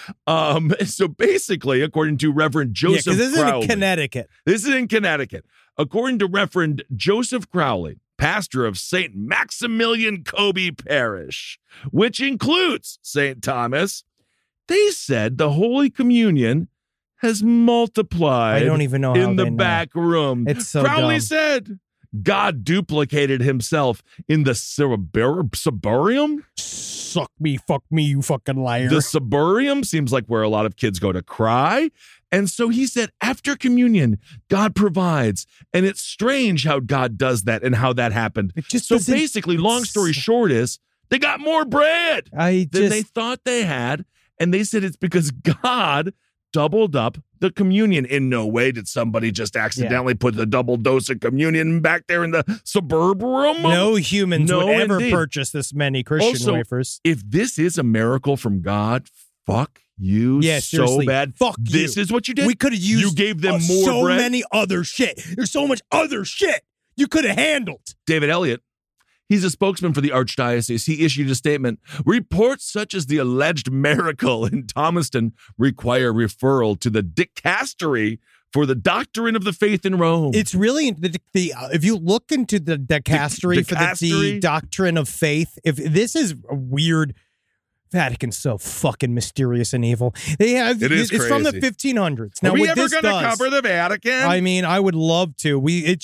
So basically, according to Reverend Joseph Crowley. This is in Connecticut. This is in Connecticut. According to Reverend Joseph Crowley, pastor of St. Maximilian Kolbe Parish, which includes St. Thomas, they said the Holy Communion has multiplied. I don't even know in the back room. It's so Crowley dumb. said God duplicated himself in the ciborium. Suck me, fuck me, you fucking liar. The ciborium seems like where a lot of kids go to cry. And so he said, after communion, God provides. And it's strange how God does that and how that happened. So basically, long story short is, they got more bread than they thought they had. And they said it's because God doubled up the communion. In no way did somebody just accidentally put the double dose of communion back there in the suburbrum. No humans would ever purchase this many Christian wafers. If this is a miracle from God, fuck you so bad. Fuck you. This is what you did? We could have used you gave them more so bread? many other shit. There's so much other shit you could have handled. David Elliott, he's a spokesman for the Archdiocese. He issued a statement. Reports such as the alleged miracle in Thomaston require referral to the dicastery for the doctrine of the faith in Rome. It's really, if you look into the dicastery for the doctrine of faith, if this is a weird, Vatican's so fucking mysterious and evil. It's crazy. From the 1500s. Now, are we ever going to cover the Vatican? I mean, I would love to.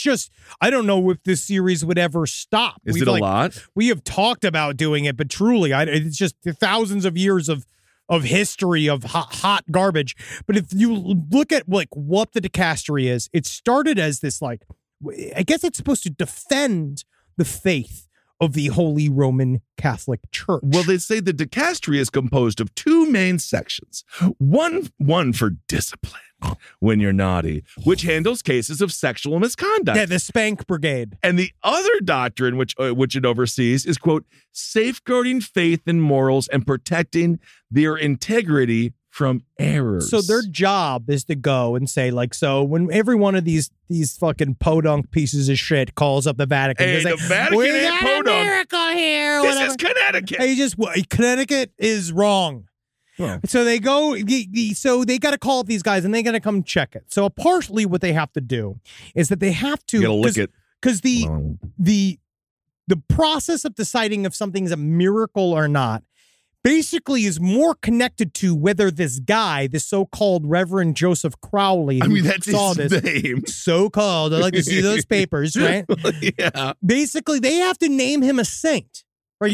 I don't know if this series would ever stop. Is it a lot? We have talked about doing it, but truly, it's just thousands of years of history of hot garbage. But if you look at what the dicastery is, it started as this, I guess it's supposed to defend the faith of the Holy Roman Catholic Church. Well, they say the dicastery is composed of two main sections. One for discipline when you're naughty, which handles cases of sexual misconduct. Yeah, the Spank Brigade. And the other doctrine, which it oversees, is, quote, safeguarding faith and morals and protecting their integrity from errors. So their job is to go and say, so when every one of these fucking podunk pieces of shit calls up the Vatican, hey, the Vatican we ain't got podunk. a miracle here. This is Connecticut. Hey, Connecticut is wrong. Oh. So they go. So they got to call up these guys and they got to come check it. So partially what they have to do is that they have to lick it because the process of deciding if something's a miracle or not basically is more connected to whether this guy, this so-called Reverend Joseph Crowley, that's his name. So-called. I like to see those papers, right? Yeah. Basically, they have to name him a saint, right?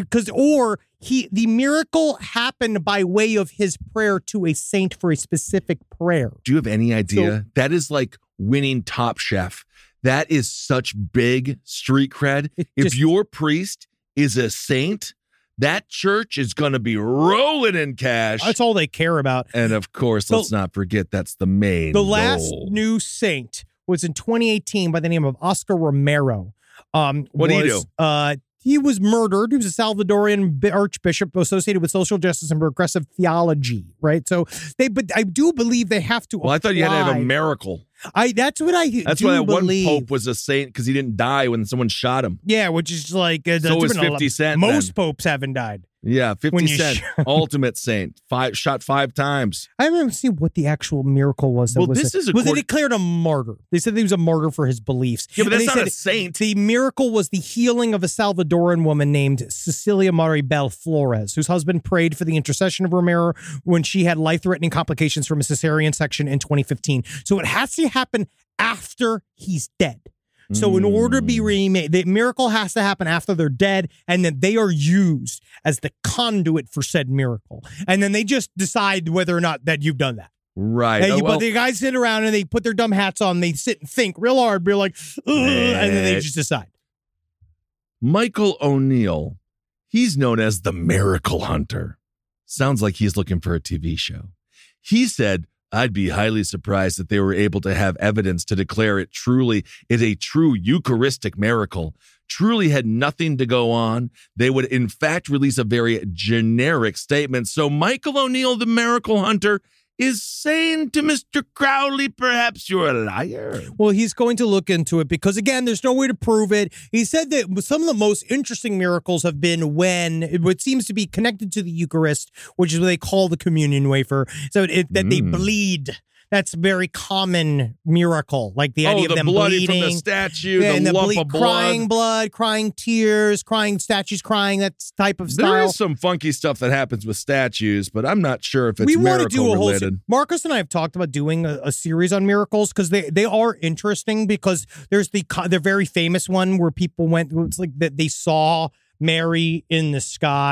The miracle happened by way of his prayer to a saint for a specific prayer. Do you have any idea? That is like winning Top Chef. That is such big street cred. If your priest is a saint, that church is going to be rolling in cash. That's all they care about. And of course, let's not forget that's the main The last goal. new saint was in 2018 by the name of Oscar Romero. What did he do? He was murdered. He was a Salvadorian archbishop associated with social justice and progressive theology, right? So but I do believe they have to. Well, I thought you had to have a miracle. That's what I. That's why that one pope was a saint, because he didn't die when someone shot him. Yeah, which is so was 50 Cent. Most popes haven't died. Yeah, 50 Cent, ultimate saint, shot 5 times. I haven't seen what the actual miracle was. Was it declared a martyr? They said he was a martyr for his beliefs. Yeah, but that's not a saint. The miracle was the healing of a Salvadoran woman named Cecilia Maribel Flores, whose husband prayed for the intercession of Romero when she had life-threatening complications from a cesarean section in 2015. So it has to happen after he's dead. So in order to be remade, the miracle has to happen after they're dead, and then they are used as the conduit for said miracle. And then they just decide whether or not that you've done that. Right. But the guys sit around and they put their dumb hats on, they sit and think real hard, be like, and then they just decide. Michael O'Neill, he's known as the Miracle Hunter. Sounds like he's looking for a TV show. He said, I'd be highly surprised that they were able to have evidence to declare it truly is a true Eucharistic miracle. Truly had nothing to go on. They would, in fact, release a very generic statement. So Michael O'Neill, the Miracle Hunter, is saying to Mr. Crowley, perhaps you're a liar. Well, he's going to look into it because, again, there's no way to prove it. He said that some of the most interesting miracles have been when it seems to be connected to the Eucharist, which is what they call the communion wafer. So that they bleed. That's a very common miracle, like the idea of them bloody bleeding. From the statue, the lump of blood. Crying tears, crying statues, crying, that type of style. There is some funky stuff that happens with statues, but I'm not sure if it's miracle related. Marcus and I have talked about doing a series on miracles because they are interesting, because there's the very famous one where people went, it's like that they saw Mary in the sky,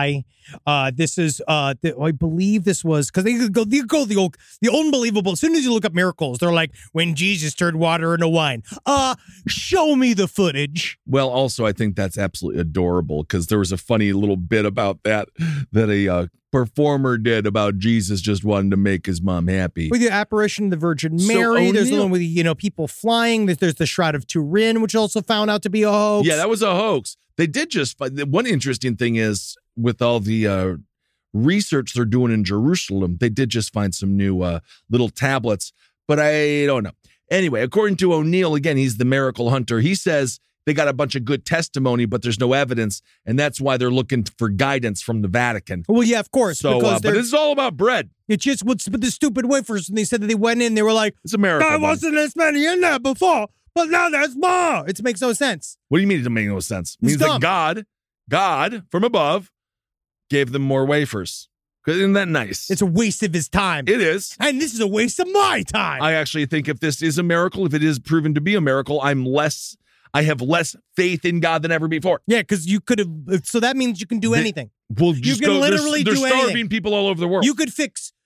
This is, I believe this was, because they go the unbelievable. As soon as you look up miracles, they're like, when Jesus turned water into wine. Show me the footage. Well, also, I think that's absolutely adorable because there was a funny little bit about that a performer did about Jesus just wanting to make his mom happy. With the apparition of the Virgin Mary, there's the one with, people flying. There's the Shroud of Turin, which also found out to be a hoax. Yeah, that was a hoax. They did just, one interesting thing is with all the research they're doing in Jerusalem, they did just find some new little tablets, but I don't know. Anyway, according to O'Neill, again, he's the miracle hunter. He says they got a bunch of good testimony, but there's no evidence, and that's why they're looking for guidance from the Vatican. Well, yeah, of course. So, but it's all about bread. It's just what's the stupid wafers, and they said that they went in, they were like, it's a miracle. There wasn't this many in there before, but now there's more. It makes no sense. What do you mean it doesn't make no sense? It means that God from above gave them more wafers. Isn't that nice? It's a waste of his time. It is. And this is a waste of my time. I actually think if this is a miracle, if it is proven to be a miracle, I have less faith in God than ever before. Yeah, because you could have, so that means you can do anything. Well, you can literally do anything. They're starving people all over the world. You could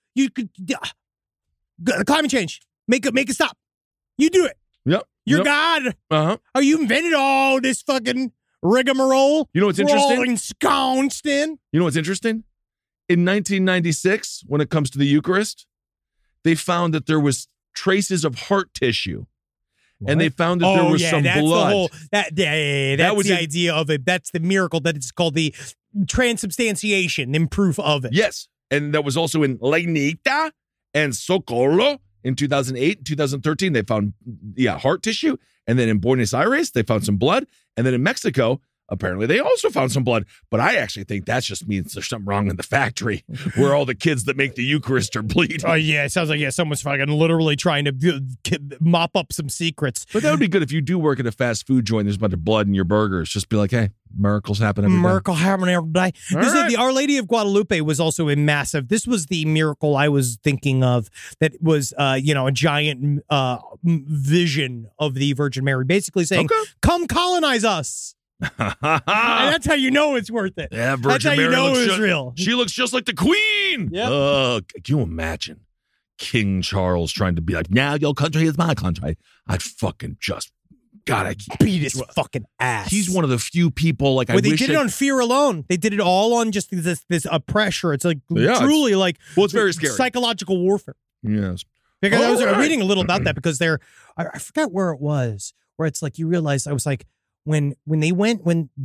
climate change. Make it stop. You do it. Yep. You're God. Uh-huh. Oh, you invented all this fucking rigmarole. You know what's interesting? All ensconced in. You know what's interesting? In 1996, when it comes to the Eucharist, they found that there was traces of heart tissue. What? And they found that there was some blood. That's the idea of it. That's the miracle that it's called the transubstantiation, in proof of it. Yes. And that was also in Lainita and Socorro in 2008 and 2013. They found, heart tissue. And then in Buenos Aires, they found some blood. And then in Mexico, apparently they also found some blood. But I actually think that just means there's something wrong in the factory where all the kids that make the Eucharist are bleeding. Oh, yeah. It sounds like, someone's fucking literally trying to mop up some secrets. But that would be good if you do work at a fast food joint. There's a bunch of blood in your burgers. Just be like, hey, miracles happen every day. Miracle happen every day. The Our Lady of Guadalupe was also a massive. This was the miracle I was thinking of that was, a giant vision of the Virgin Mary, basically saying, come colonize us. And that's how you know it's worth it. Yeah, Virgin that's how Mary you know it's real. She looks just like the Queen. Yeah. Can you imagine King Charles trying to be like, now your country is my country? I'd fucking just, God, I beat his fucking ass. He's one of the few people they did it on fear alone. They did it all on just this pressure. It's like truly like it's very scary. Psychological warfare. Yes. Because I was reading a little about that because I forgot where it was, where it's like you realize I was like, when they went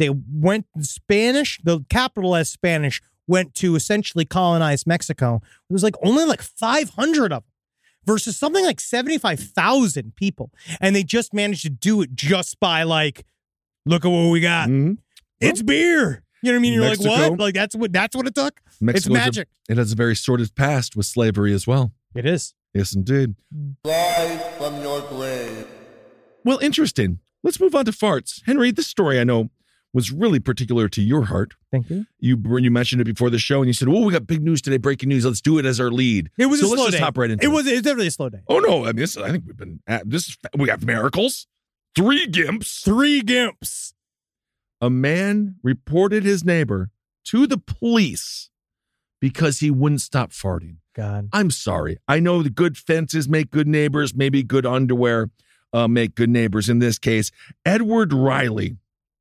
Spanish, the capital as Spanish went to essentially colonize Mexico. It was like only like 500 of them versus something like 75,000 people. And they just managed to do it just by like, look at what we got. Mm-hmm. It's beer. You know what I mean? You're Mexico, like, what? Like that's what it took? It's magic. It has a very sordid past with slavery as well. It is. Yes, indeed. Rise from your grave. Well, interesting. Let's move on to farts. Henry, this story I know was really particular to your heart. Thank you. You mentioned it before the show, and you said, we got big news today, breaking news. Let's do it as our lead. It was a slow day. Let's just hop right into it. It was definitely a slow day. Oh, no. I mean, I think we've been at this. We have miracles. 3 gimps. 3 gimps. A man reported his neighbor to the police because he wouldn't stop farting. God. I'm sorry. I know the good fences make good neighbors, maybe good underwear make good neighbors. In this case, Edward Riley,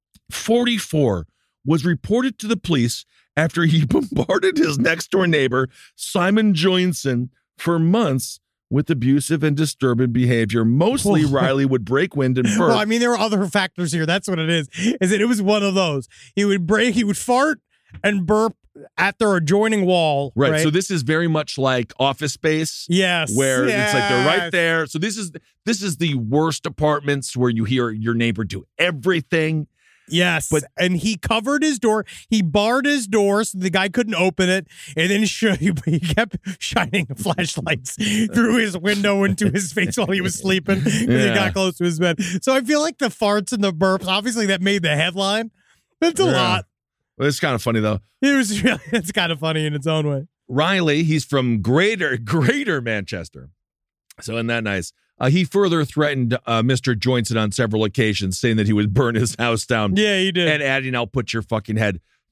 44, was reported to the police after he bombarded his next-door neighbor, Simon Joinson, for months with abusive and disturbing behavior. Mostly, Riley would break wind and burp. Well, I mean, there are other factors here. That's what it is that it was one of those. He would fart and burp at their adjoining wall. Right. So this is very much like Office Space. Yes. Where it's like they're right there. So this is the worst apartments where you hear your neighbor do everything. Yes. And he covered his door. He barred his door so the guy couldn't open it. And then he kept shining flashlights through his window into his face while he was sleeping. He got close to his bed. So I feel like the farts and the burps, obviously that made the headline. That's a lot. Well, it's kind of funny, though. It's kind of funny in its own way. Riley, he's from Greater Manchester. So isn't that nice? He further threatened Mr. Joinson on several occasions, saying that he would burn his house down. Yeah, he did. And adding, I'll put your fucking head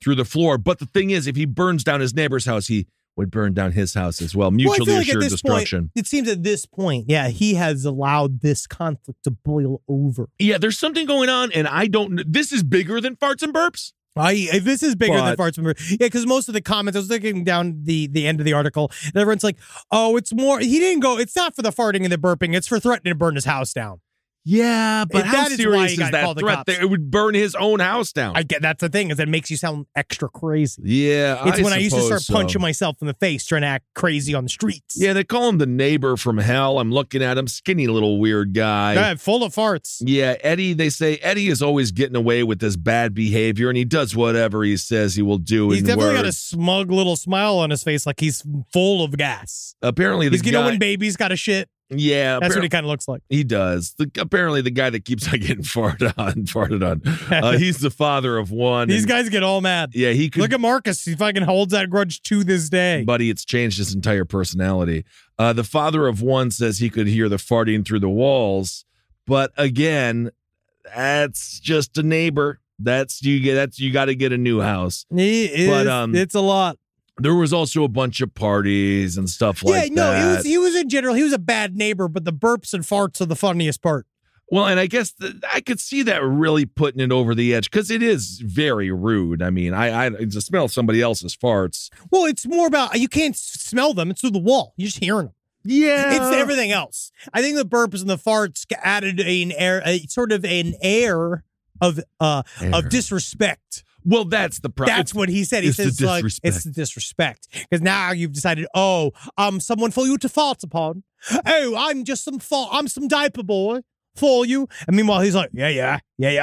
through the floor. But the thing is, if he burns down his neighbor's house, he would burn down his house as well. Mutually assured destruction. Point, it seems at this point, he has allowed this conflict to boil over. Yeah, there's something going on, and I don't. This is bigger than farts and burps. This is bigger than farts and burps. Yeah, because most of the comments, I was looking down the end of the article, and everyone's like, "Oh, it's more." He didn't go. It's not for the farting and the burping. It's for threatening to burn his house down. Yeah, but how serious is that threat? It would burn his own house down. I get that's the thing, is it makes you sound extra crazy. Yeah, it's when I used to start punching myself in the face trying to act crazy on the streets. Yeah, they call him the neighbor from hell. I'm looking at him, skinny little weird guy. Yeah, full of farts. Yeah, Eddie, they say Eddie is always getting away with this bad behavior, and he does whatever he says he will do. He's definitely got a smug little smile on his face, like he's full of gas. Apparently, he's getting when baby's got a shit. Yeah, that's what he kind of looks like. He does. Apparently, the guy that keeps on getting farted on. He's the father of one. These guys get all mad. Yeah, he could look at Marcus. He fucking holds that grudge to this day. Buddy, it's changed his entire personality. The father of one says he could hear the farting through the walls, but again, that's just a neighbor. You got to get a new house. It's a lot. There was also a bunch of parties and stuff like that. He was in general, he was a bad neighbor, but the burps and farts are the funniest part. Well, and I guess I could see that really putting it over the edge, because it is very rude. I mean, I to smell somebody else's farts. Well, it's more about, you can't smell them. It's through the wall. You're just hearing them. Yeah. It's everything else. I think the burps and the farts added an air of disrespect. Well, that's the problem. That's what he said. He says, like, it's the disrespect. Because now you've decided, someone for you to fart upon. Oh, I'm just I'm some diaper boy for you. And meanwhile, he's like, yeah.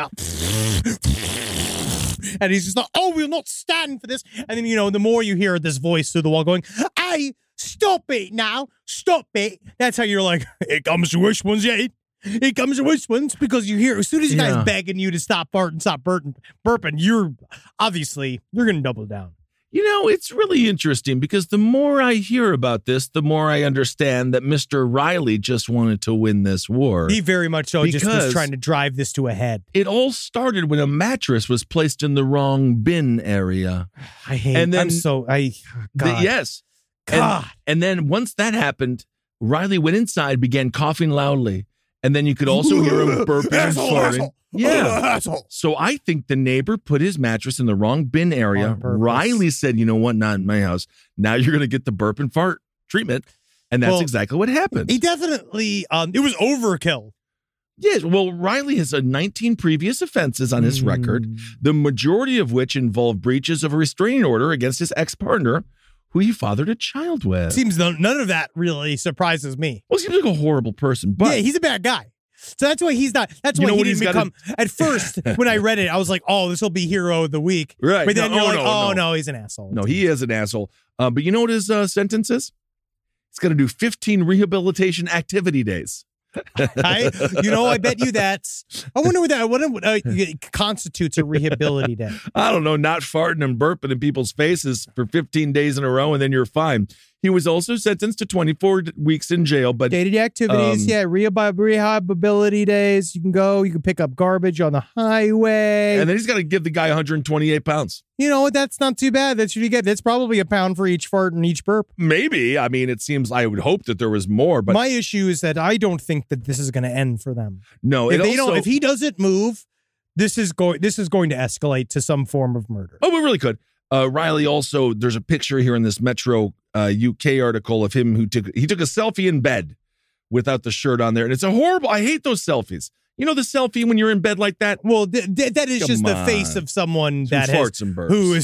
And he's just like, we'll not stand for this. And then, the more you hear this voice through the wall going, hey, stop it now. Stop it. That's how you're like, it comes to which ones, yeah. It comes to which ones, because you hear, as soon as you guys begging you to stop farting, stop burping, you're going to double down. It's really interesting, because the more I hear about this, the more I understand that Mr. Riley just wanted to win this war. He very much so just was trying to drive this to a head. It all started when a mattress was placed in the wrong bin area. I hate it. God. Yes. God. And then once that happened, Riley went inside, began coughing loudly. And then you could also hear him burping and farting. Yeah. So I think the neighbor put his mattress in the wrong bin area. Riley said, you know what? Not in my house. Now you're going to get the burp and fart treatment. And that's exactly what happened. He definitely, it was overkill. Yes. Well, Riley has 19 previous offenses on his record, the majority of which involve breaches of a restraining order against his ex-partner, who he fathered a child with. Seems none of that really surprises me. Well, he seems like a horrible person, but... Yeah, he's a bad guy. So that's why he's not... That's why he didn't become... At first, when I read it, I was like, this will be hero of the week. Right. But then no, he's an asshole. No, he is an asshole. But you know what his sentence is? He's going to do 15 rehabilitation activity days. I bet you that's... I wonder what constitutes a rehability day. I don't know, not farting and burping in people's faces for 15 days in a row, and then you're fine. He was also sentenced to 24 weeks in jail, but... Day-to-day activities, rehabilitability days. You can pick up garbage on the highway. And then he's got to give the guy 128 pounds. You know what? That's not too bad. That's what you get. That's probably a pound for each fart and each burp. Maybe. I mean, it seems, I would hope that there was more, but... My issue is that I don't think that this is going to end for them. No, if he doesn't move, this is going to escalate to some form of murder. Oh, it really could. Riley also, there's a picture here in this Metro UK article of him who took a selfie in bed without the shirt on there. And it's a horrible, I hate those selfies. You know the selfie when you're in bed like that? Well, that is just the face of someone who farts and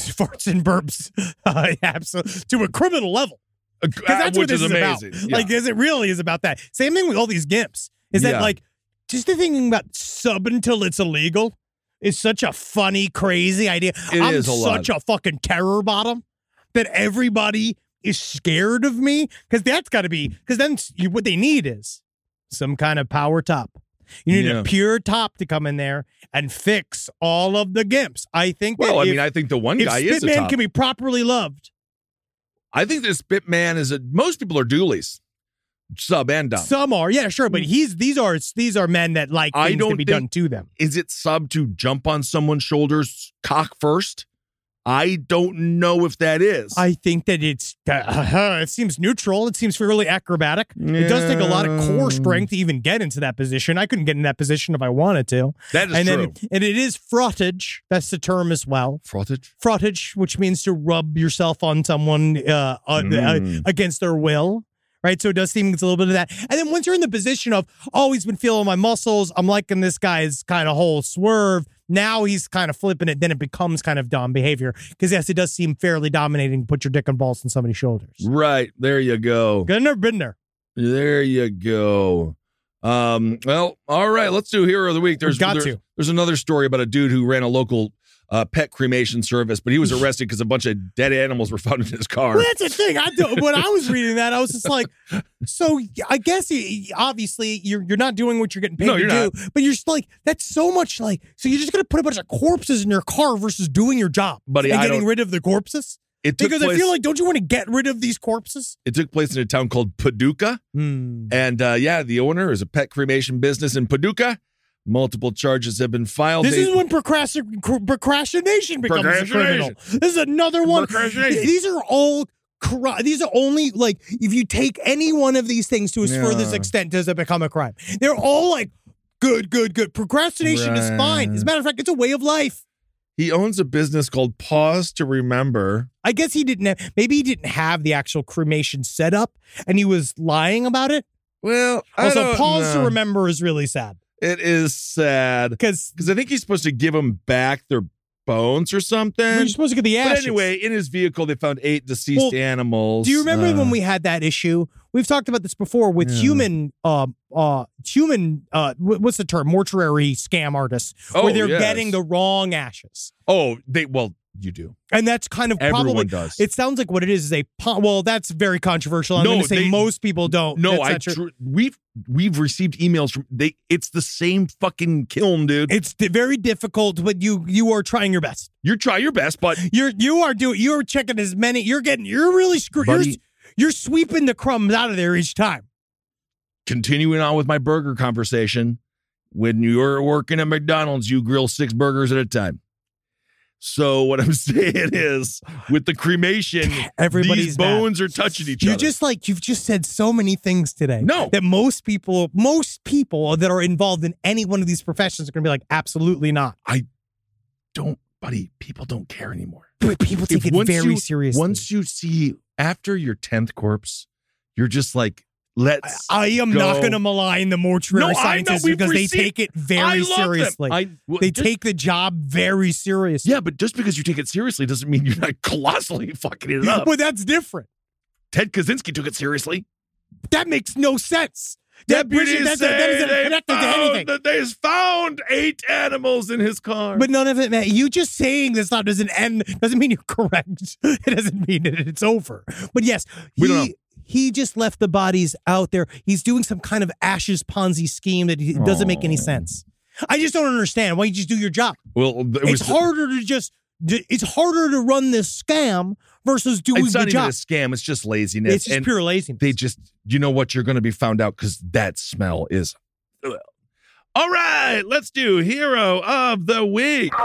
burps. Absolutely, to a criminal level. Because that's what this is amazing. About. Yeah. Like, it really is about that. Same thing with all these gimps. Is that like, just the thing about sub until it's illegal is such a funny, crazy idea. I'm such a fucking terror bottom that everybody is scared of me. Because that's got to be, because then what they need is some kind of power top. You need a pure top to come in there and fix all of the gimps. I think. Well, I think the one guy is a top. Spitman can be properly loved. I think this Spitman is most people are doolies, sub and dumb. Some are, yeah, sure, but these are men that like things to be done to them. Is it sub to jump on someone's shoulders, cock first, I don't know if that is. I think that it seems neutral. It seems fairly acrobatic. It does take a lot of core strength to even get into that position. I couldn't get in that position if I wanted to. That is true. And it is frottage. That's the term as well. Frottage? Frottage, which means to rub yourself on someone against their will. Right, so it does seem it's a little bit of that. And then once you're in the position of, he's been feeling my muscles, I'm liking this guy's kind of whole swerve. Now he's kind of flipping it. Then it becomes kind of dom behavior. Because, yes, it does seem fairly dominating to put your dick and balls on somebody's shoulders. Right. There you go. Good, never been there. There you go. Well, all right. Let's do Hero of the Week. There's another story about a dude who ran a local pet cremation service, but he was arrested because a bunch of dead animals were found in his car. Well, that's the thing. When I was reading that, I was just like, so I guess obviously you're not doing what you're getting paid to do, but you're just like, that's so much like, so you're just going to put a bunch of corpses in your car versus doing your job and getting rid of the corpses? Because I feel like, don't you want to get rid of these corpses? It took place in a town called Paducah. And the owner is a pet cremation business in Paducah. Multiple charges have been filed. This is when procrastination becomes a criminal. This is another one. These are only like, if you take any one of these things to its furthest extent, does it become a crime? They're all like, good. Procrastination is fine. As a matter of fact, it's a way of life. He owns a business called Pause to Remember. I guess he didn't have the actual cremation set up, and he was lying about it. Well, Pause to Remember is really sad. It is sad because I think he's supposed to give them back their bones or something. You're supposed to get the ashes. But anyway, in his vehicle, they found 8 deceased animals. Do you remember when we had that issue? We've talked about this before with human, what's the term? Mortuary scam artists, where they're getting the wrong ashes. You do. And that's kind of Everyone probably does. It sounds like what it is that's very controversial. I'm going to say most people don't. No, we've received emails from it's the same fucking kiln, dude. It's very difficult, but you are trying your best. You try your best, but you're checking as many. You're really screwed. You're sweeping the crumbs out of there each time. Continuing on with my burger conversation, when you're working at McDonald's, you grill 6 burgers at a time. So what I'm saying is, with the cremation, these bones are touching each other. You've just said so many things today. No, that most people that are involved in any one of these professions are going to be like, absolutely not. Buddy. People don't care anymore. But people take it very seriously. Once you see after your 10th corpse, you're just like, I am not going to malign the mortuary scientists because they take it very seriously. They take the job very seriously. Yeah, but just because you take it seriously doesn't mean you're not colossally fucking it up. But that's different. Ted Kaczynski took it seriously. That makes no sense. That isn't connected to anything. That they found 8 animals in his car. But none of it, man. You just saying this doesn't mean you're correct. It doesn't mean that it's over. But yes, we don't know. He just left the bodies out there. He's doing some kind of ashes Ponzi scheme that doesn't make any sense. I just don't understand. Why don't you just do your job? Well, it's harder to run this scam versus doing the job. It's not even a scam. It's just laziness. It's just pure laziness. You know what? You're going to be found out because that smell is. Ugh. All right, let's do Hero of the Week.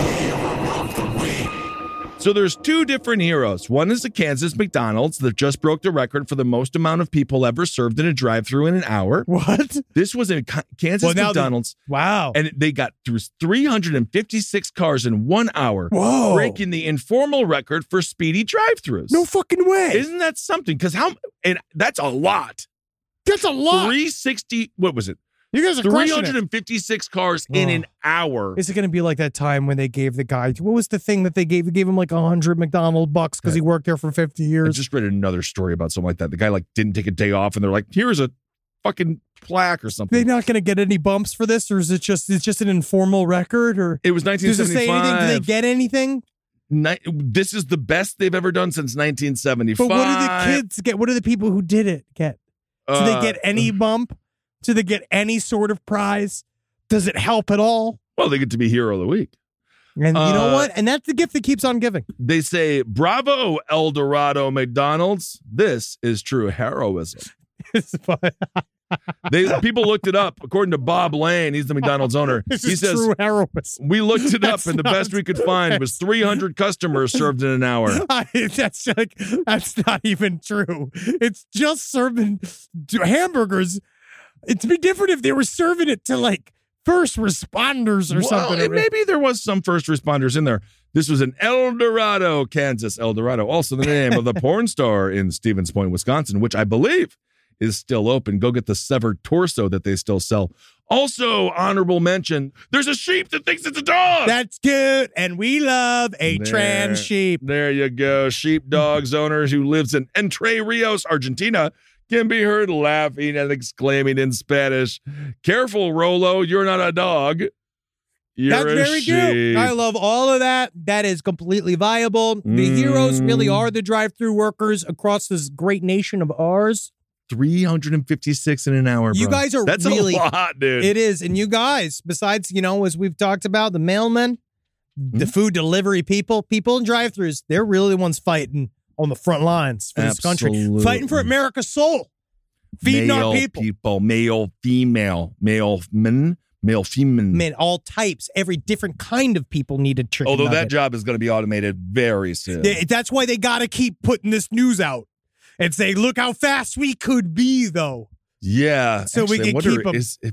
So there's 2 different heroes. One is the Kansas McDonald's that just broke the record for the most amount of people ever served in a drive-thru in an hour. What? This was a Kansas McDonald's. Wow. And they got through 356 cars in 1 hour. Whoa. Breaking the informal record for speedy drive-thrus. No fucking way. Isn't that something? Because that's a lot. That's a lot. 360, what was it? You guys are 356 cars in an hour. Is it going to be like that time when they gave the guy, what was the thing that they gave? They gave him like $100 McDonald's because he worked there for 50 years. I just read another story about something like that. The guy didn't take a day off and they're like, here's a fucking plaque or something. They're not going to get any bumps for this, or is it's just an informal record? Or it was 1975. Does it say anything? Do they get anything? This is the best they've ever done since 1975. But what do the kids get? What do the people who did it get? Do they get any bump? Do they get any sort of prize? Does it help at all? Well, they get to be Hero of the Week. And you know what? And that's the gift that keeps on giving. They say, bravo, El Dorado McDonald's. This is true heroism. People looked it up. According to Bob Lane, he's the McDonald's owner. He says, true heroism. we looked it up, and the best we could find was 300 customers served in an hour. That's not even true. It's just serving hamburgers. It'd be different if they were serving it to like first responders or something. And maybe there was some first responders in there. This was in El Dorado, Kansas. El Dorado, also the name of the porn star in Stevens Point, Wisconsin, which I believe is still open. Go get the severed torso that they still sell. Also, honorable mention, there's a sheep that thinks it's a dog. That's good. And we love a trans sheep. There you go. Sheepdogs owners who lives in Entre Rios, Argentina, can be heard laughing and exclaiming in Spanish, "Careful, Rolo, you're not a dog. You're That's very good. I love all of that. That is completely viable. The heroes really are the drive-through workers across this great nation of ours. 356 in an hour, bro. You guys are That's really... a lot, dude. It is. And you guys, besides, as we've talked about, the mailmen, the food delivery people in drive-thrus, they're really the ones fighting on the front lines for this country. Fighting for America's soul. Feeding our people. Male, female, male men, male, female. Men, all types. Every different kind of people needed chicken Although nugget. that job is going to be automated very soon. That's why they got to keep putting this news out and say, look how fast we could be, though. Yeah. So actually, we can keep them.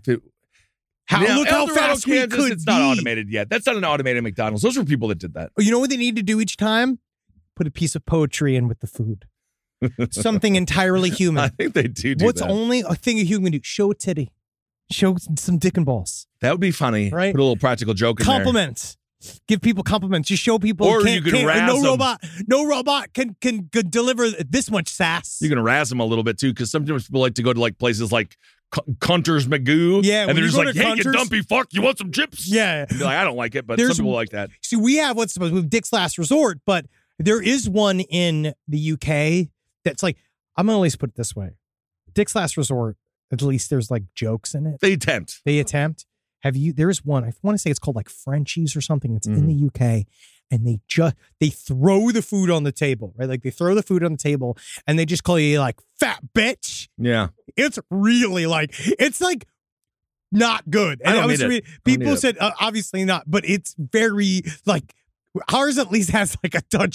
Look how fast we could It's not automated yet. That's not an automated McDonald's. Those were people that did that. You know what they need to do each time? Put a piece of poetry in with the food. Something entirely human. I think they do What's that. only a thing a human do? Show a titty. Show some dick and balls. That would be funny. Right? Put a little practical joke in there. Compliments. Give people compliments. You show people. Or you can razz them. No robot can deliver this much sass. You can razz them a little bit too, because sometimes people like to go to like places like Cunters Magoo. Yeah, and they're just like, hey, Cunters, you dumpy fuck, you want some chips? Yeah. And be like, I don't like it, but some people like that. See, we have Dick's Last Resort, but there is one in the UK that's like, I'm going to at least put it this way. Dick's Last Resort, at least there's like jokes in it. They attempt. There's one, I want to say it's called like Frenchies or something. It's in the UK. And they throw the food on the table, right? Like they throw the food on the table and they just call you like fat bitch. Yeah. It's really like, it's like not good. And I don't need it. People said, obviously not, but it's very like, ours at least has like a touch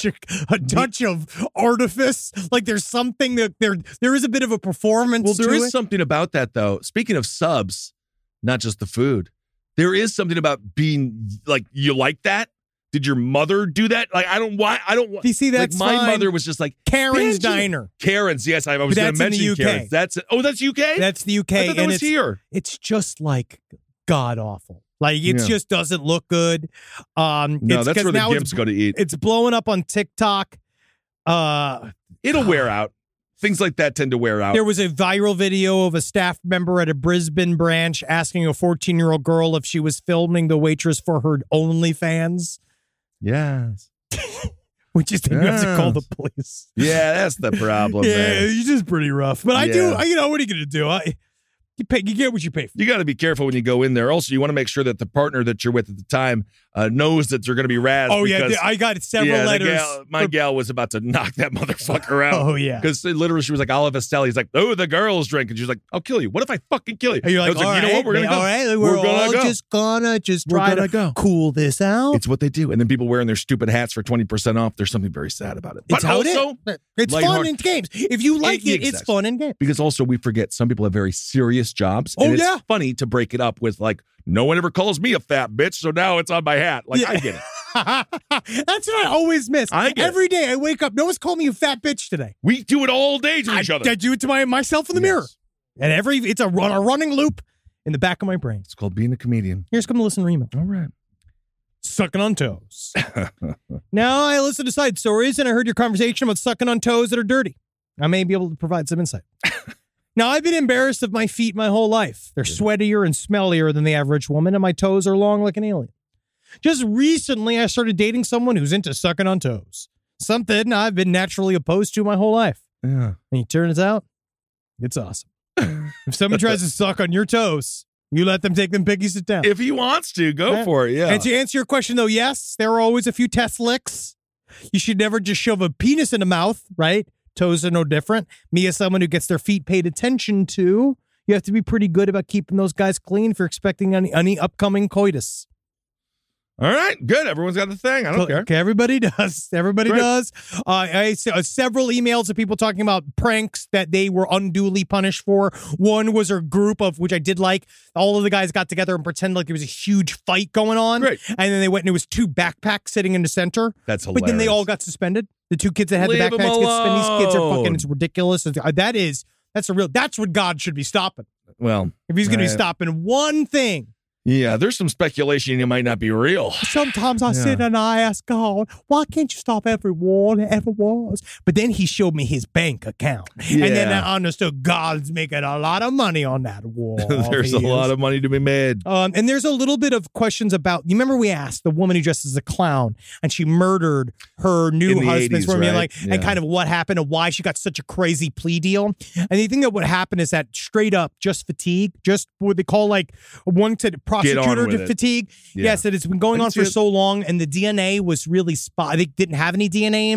of artifice. Like there's something that there is a bit of a performance. Well, there to is it. something about that though. Speaking of subs, not just the food, there is something about being like, you like that? Did your mother do that? Like, I don't want. You see, that's like my fine. mother was just like Karen's Diner. Karen's, yes, I was going to mention Karen's. That's UK. That's the UK. I thought that was here. It's just like god awful. Like it just doesn't look good. No, that's where the gimps go to eat. It's blowing up on TikTok. It'll wear out. Things like that tend to wear out. There was a viral video of a staff member at a Brisbane branch asking a 14-year-old girl if she was filming the waitress for her OnlyFans. Yes. Which is you have to call the police. Yeah, that's the problem. Yeah, man. it's just pretty rough. But I do, what are you going to do? You get what you pay for. You got to be careful when you go in there. Also, you want to make sure that the partner that you're with at the time knows that they're going to be razzed. Oh, yeah. I got several letters. My gal was about to knock that motherfucker out. Oh, yeah. Because literally she was like, Olive Estelle. He's like, oh, the girl's drinking. She's like, I'll kill you. What if I fucking kill you? And you're like, you know what? We're going to go. All right, we're all just going to try to cool this out. It's what they do. And then people wearing their stupid hats for 20% off. There's something very sad about it. It's but also, it's fun in games. If you like it's fun in games. Because also we forget some people have very serious jobs. Oh, and it's funny to break it up with like, no one ever calls me a fat bitch, so now it's on my hat. Like, I get it. That's what I always miss. Every day I wake up, no one's called me a fat bitch today. We do it all day to each other. I do it to myself in the mirror. And it's a running loop in the back of my brain. It's called being a comedian. Here's come to listen to email. All right. Sucking on toes. Now I listened to side stories and I heard your conversation about sucking on toes that are dirty. I may be able to provide some insight. Now, I've been embarrassed of my feet my whole life. They're sweatier and smellier than the average woman, and my toes are long like an alien. Just recently, I started dating someone who's into sucking on toes. Something I've been naturally opposed to my whole life. Yeah. And it turns out, it's awesome. If someone tries to suck on your toes, you let them take them piggies it down. If he wants to, go for it, yeah. And to answer your question, though, yes, there are always a few test licks. You should never just shove a penis in a mouth, right? Toes are no different. Me as someone who gets their feet paid attention to, You have to be pretty good about keeping those guys clean if you're expecting any upcoming coitus. All right, good. Everyone's got the thing. I don't care. Okay, everybody does. Everybody does. I saw several emails of people talking about pranks that they were unduly punished for. One was a group of, which I did like, all of the guys got together and pretended like there was a huge fight going on. Great. And then they went and it was 2 backpacks sitting in the center. That's hilarious. But then they all got suspended. The 2 kids that had Leave the backpacks them get suspended. These kids are alone. fucking, it's ridiculous. That's what God should be stopping. Well, If he's going to be stopping one thing. yeah, there's some speculation it might not be real. Sometimes I sit and I ask God, why can't you stop every war that ever was? But then he showed me his bank account. Yeah. And then I understood God's making a lot of money on that war. There's a lot of money to be made. And there's a little bit of questions about, you remember we asked the woman who dressed as a clown and she murdered her In new the husband 80s, right? and kind of what happened and why she got such a crazy plea deal. And the thing that would happen is that straight up just fatigue, just what they call like one to prosecutor to fatigue. Yeah. Yes, that it's been going on for so long and the DNA was really they didn't have any DNA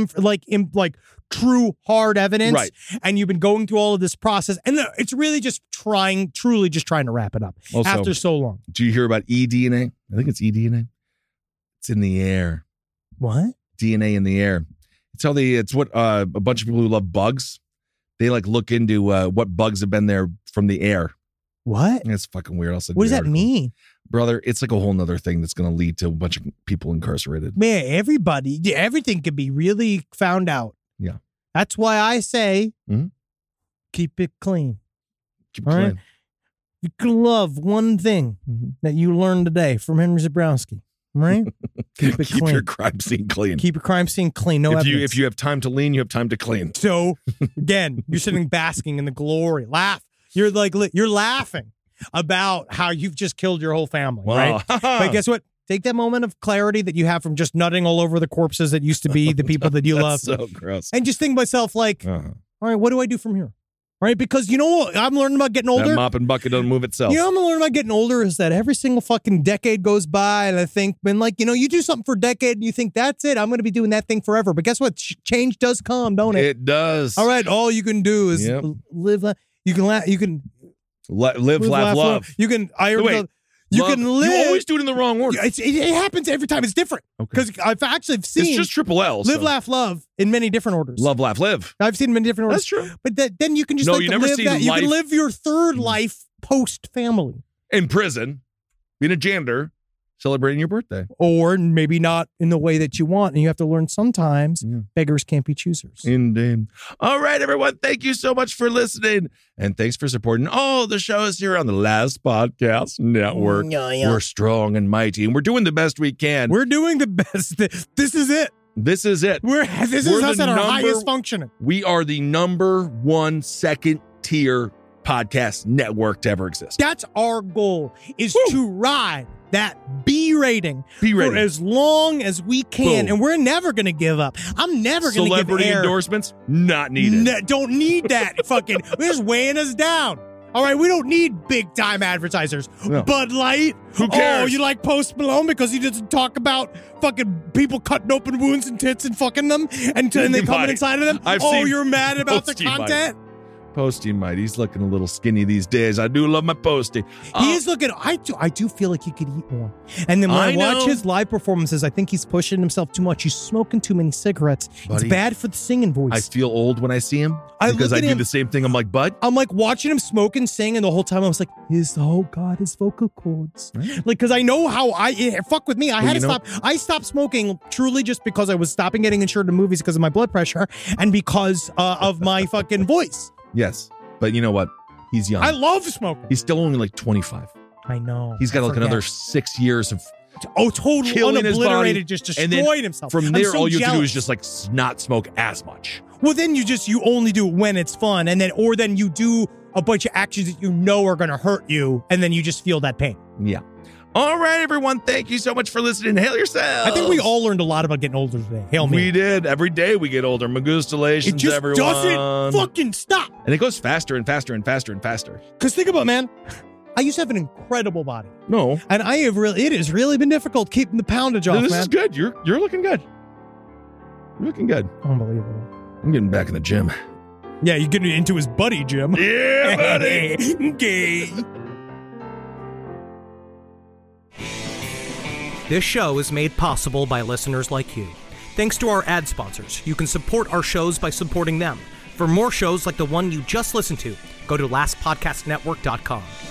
in true hard evidence. Right. And you've been going through all of this process and it's really just truly just trying to wrap it up Also, after so long. Do you hear about eDNA? I think it's eDNA. It's in the air. What? DNA in the air. It's what a bunch of people who love bugs, they like look into what bugs have been there from the air. What? It's fucking weird. What does that mean? Brother, it's like a whole nother thing that's going to lead to a bunch of people incarcerated. Man, everything can be really found out. Yeah. That's why I say Mhm. keep it clean. Keep All it right. clean. You can love one thing that you learned today from Henry Zabrowski. Right? Keep it Keep clean. your crime scene clean. Keep your crime scene clean. No evidence. If you have time to lean, you have time to clean. So again, you're sitting basking in the glory. Laugh. You're laughing about how you've just killed your whole family, right? But guess what? Take that moment of clarity that you have from just nutting all over the corpses that used to be the people that you love. So gross. And just think to myself, like, all right, what do I do from here? Right? Because you know what I'm learning about getting older? That mop and bucket doesn't move itself. You know what I'm learning about getting older is that every single fucking decade goes by and I think, you do something for a decade and you think, that's it, I'm going to be doing that thing forever. But guess what? Change does come, don't it? It does. All right, all you can do is live. You can laugh, laugh, love. You can. You can live. You always do it in the wrong order. It happens every time. It's different. Because I've actually seen. It's just triple L. Live, laugh, love in many different orders. Love, laugh, live. I've seen many different orders. That's true. But then you can just you never see that. You life can live your third life post family. In prison, being a janitor, celebrating your birthday. Or maybe not in the way that you want. And you have to learn sometimes beggars can't be choosers. Indeed. All right, everyone. Thank you so much for listening. And thanks for supporting all the shows here on the Last Podcast Network. We're strong and mighty, and we're doing the best we can. We're doing the best. This is it. This is it. This is us at our highest functioning. We are the number 1 second tier podcast network to ever exist. That's our goal, is to ride that B rating for as long as we can. Boom. And we're never going to give up. I'm never going to give Celebrity endorsements, not needed. Don't need that. Fucking, they're just weighing us down. All right, we don't need big time advertisers. No. Bud Light. Who cares? Oh, you like Post Malone because he doesn't talk about fucking people cutting open wounds and tits and fucking them and they coming inside of them? You're mad about the content? Posty might. He's looking a little skinny these days. I do love my Posty. He is looking. I do feel like he could eat more. And then when I watch his live performances, I think he's pushing himself too much. He's smoking too many cigarettes. Buddy, it's bad for the singing voice. I feel old when I see him because I do the same thing. I'm like, Bud. I'm like watching him smoke and sing, and the whole time I was like, his vocal cords. Right. Like, because I know how fuck with me. I had to stop. I stopped smoking truly just because I was stopping getting insured in movies because of my blood pressure and because of my fucking voice. Yes, but you know what? He's young. I love smoking. He's still only like 25. I know. He's got like another 6 years of totally killing his body, just destroying himself. From there, all you have to do is just like not smoke as much. Well, then you only do it when it's fun, and then you do a bunch of actions that you know are going to hurt you, and then you just feel that pain. Yeah. All right, everyone. Thank you so much for listening. Hail yourselves. I think we all learned a lot about getting older today. Hail me. We did. Every day we get older. Magustalations, it just everyone. doesn't fucking stop. And it goes faster and faster and faster and faster. Because think about it, man. I used to have an incredible body. No. And it has really been difficult keeping the poundage off, This man. is good. You're looking good. You're looking good. Unbelievable. I'm getting back in the gym. Yeah, you're getting into his buddy, Jim. Yeah, buddy. Gay. This show is made possible by listeners like you. Thanks to our ad sponsors, you can support our shows by supporting them. For more shows like the one you just listened to, go to lastpodcastnetwork.com.